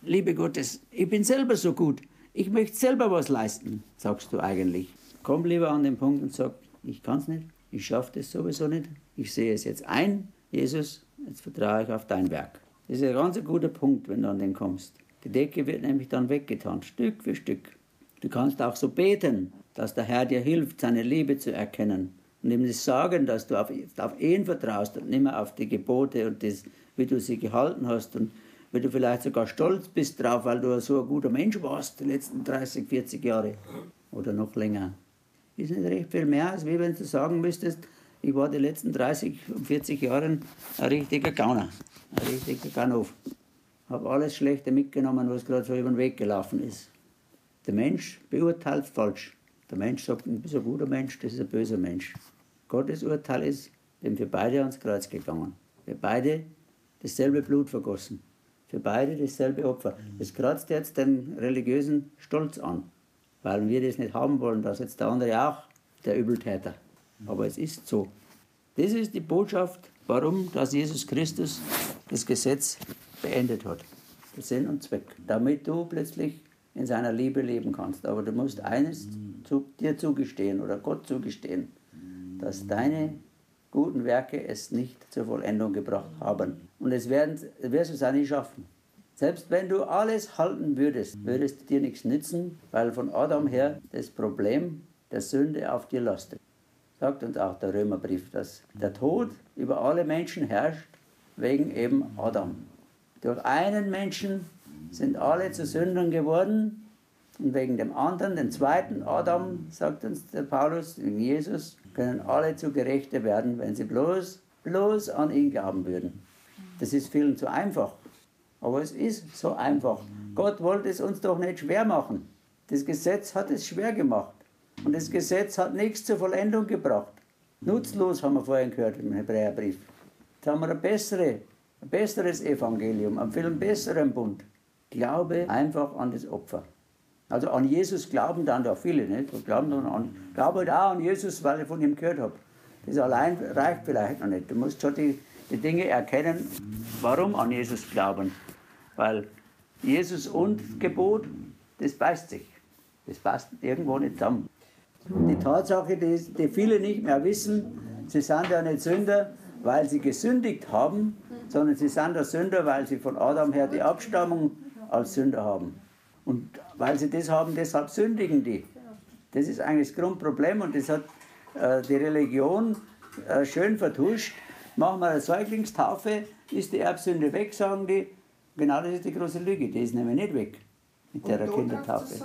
liebe Gottes, ich bin selber so gut, ich möchte selber was leisten, sagst du eigentlich. Komm lieber an den Punkt und sag, ich kann es nicht, ich schaffe das sowieso nicht, ich sehe es jetzt ein, Jesus, jetzt vertraue ich auf dein Werk. Das ist ein ganz guter Punkt, wenn du an den kommst. Die Decke wird nämlich dann weggetan, Stück für Stück. Du kannst auch so beten, dass der Herr dir hilft, seine Liebe zu erkennen. Und ihm das sagen, dass du auf, auf ihn vertraust und nicht mehr auf die Gebote und das, wie du sie gehalten hast. Und wie du vielleicht sogar stolz bist drauf, weil du so ein guter Mensch warst, die letzten dreißig, vierzig Jahre. Oder noch länger. Ist nicht recht viel mehr, als wie wenn du sagen müsstest, ich war die letzten dreißig, vierzig Jahre ein richtiger Gauner, ein richtiger Ganov. Habe alles Schlechte mitgenommen, was gerade so über den Weg gelaufen ist. Der Mensch beurteilt falsch. Der Mensch sagt, du bist ein guter Mensch, das ist ein böser Mensch. Gottes Urteil ist, wir sind für beide ans Kreuz gegangen. Wir beide dasselbe Blut vergossen. Für beide dasselbe Opfer. Das kratzt jetzt den religiösen Stolz an, weil wir das nicht haben wollen, dass jetzt der andere auch der Übeltäter. Aber es ist so. Das ist die Botschaft, warum dass Jesus Christus das Gesetz beendet hat. Der Sinn und Zweck. Damit du plötzlich in seiner Liebe leben kannst. Aber du musst eines zu, dir zugestehen oder Gott zugestehen, dass deine guten Werke es nicht zur Vollendung gebracht haben. Und es werden, wirst du es auch nicht schaffen. Selbst wenn du alles halten würdest, würde es dir nichts nützen, weil von Adam her das Problem der Sünde auf dir lastet. Sagt uns auch der Römerbrief, dass der Tod über alle Menschen herrscht, wegen eben Adam. Durch einen Menschen sind alle zu Sündern geworden und wegen dem anderen, den zweiten Adam, sagt uns der Paulus, in Jesus, können alle zu Gerechte werden, wenn sie bloß, bloß an ihn glauben würden. Das ist vielen zu einfach, aber es ist so einfach. Gott wollte es uns doch nicht schwer machen. Das Gesetz hat es schwer gemacht und das Gesetz hat nichts zur Vollendung gebracht. Nutzlos, haben wir vorhin gehört im Hebräerbrief. Jetzt haben wir ein, bessere, ein besseres Evangelium, einen viel besseren Bund. Glaube einfach an das Opfer. Also an Jesus glauben dann doch viele, nicht? Und glauben dann an, glaube halt auch an Jesus, weil ich von ihm gehört habe. Das allein reicht vielleicht noch nicht. Du musst schon die, die Dinge erkennen, warum an Jesus glauben. Weil Jesus und Gebot, das beißt sich. Das passt irgendwo nicht zusammen. Die Tatsache, die, die viele nicht mehr wissen, sie sind ja nicht Sünder, weil sie gesündigt haben, sondern sie sind ja Sünder, weil sie von Adam her die Abstammung als Sünder haben. Und weil sie das haben, deshalb sündigen die. Das ist eigentlich das Grundproblem und das hat äh, die Religion äh, schön vertuscht. Machen wir eine Säuglingstaufe, ist die Erbsünde weg, sagen die. Genau, das ist die große Lüge, die ist nämlich nicht weg mit der Kindertaufe.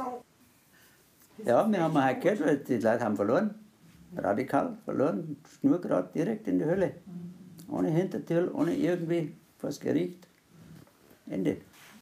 Ja, wir haben heute gehört, weil die Leute haben verloren, radikal verloren, schnurgerad direkt in die Hölle. Ohne Hintertür, ohne irgendwie vors Gericht. Ende.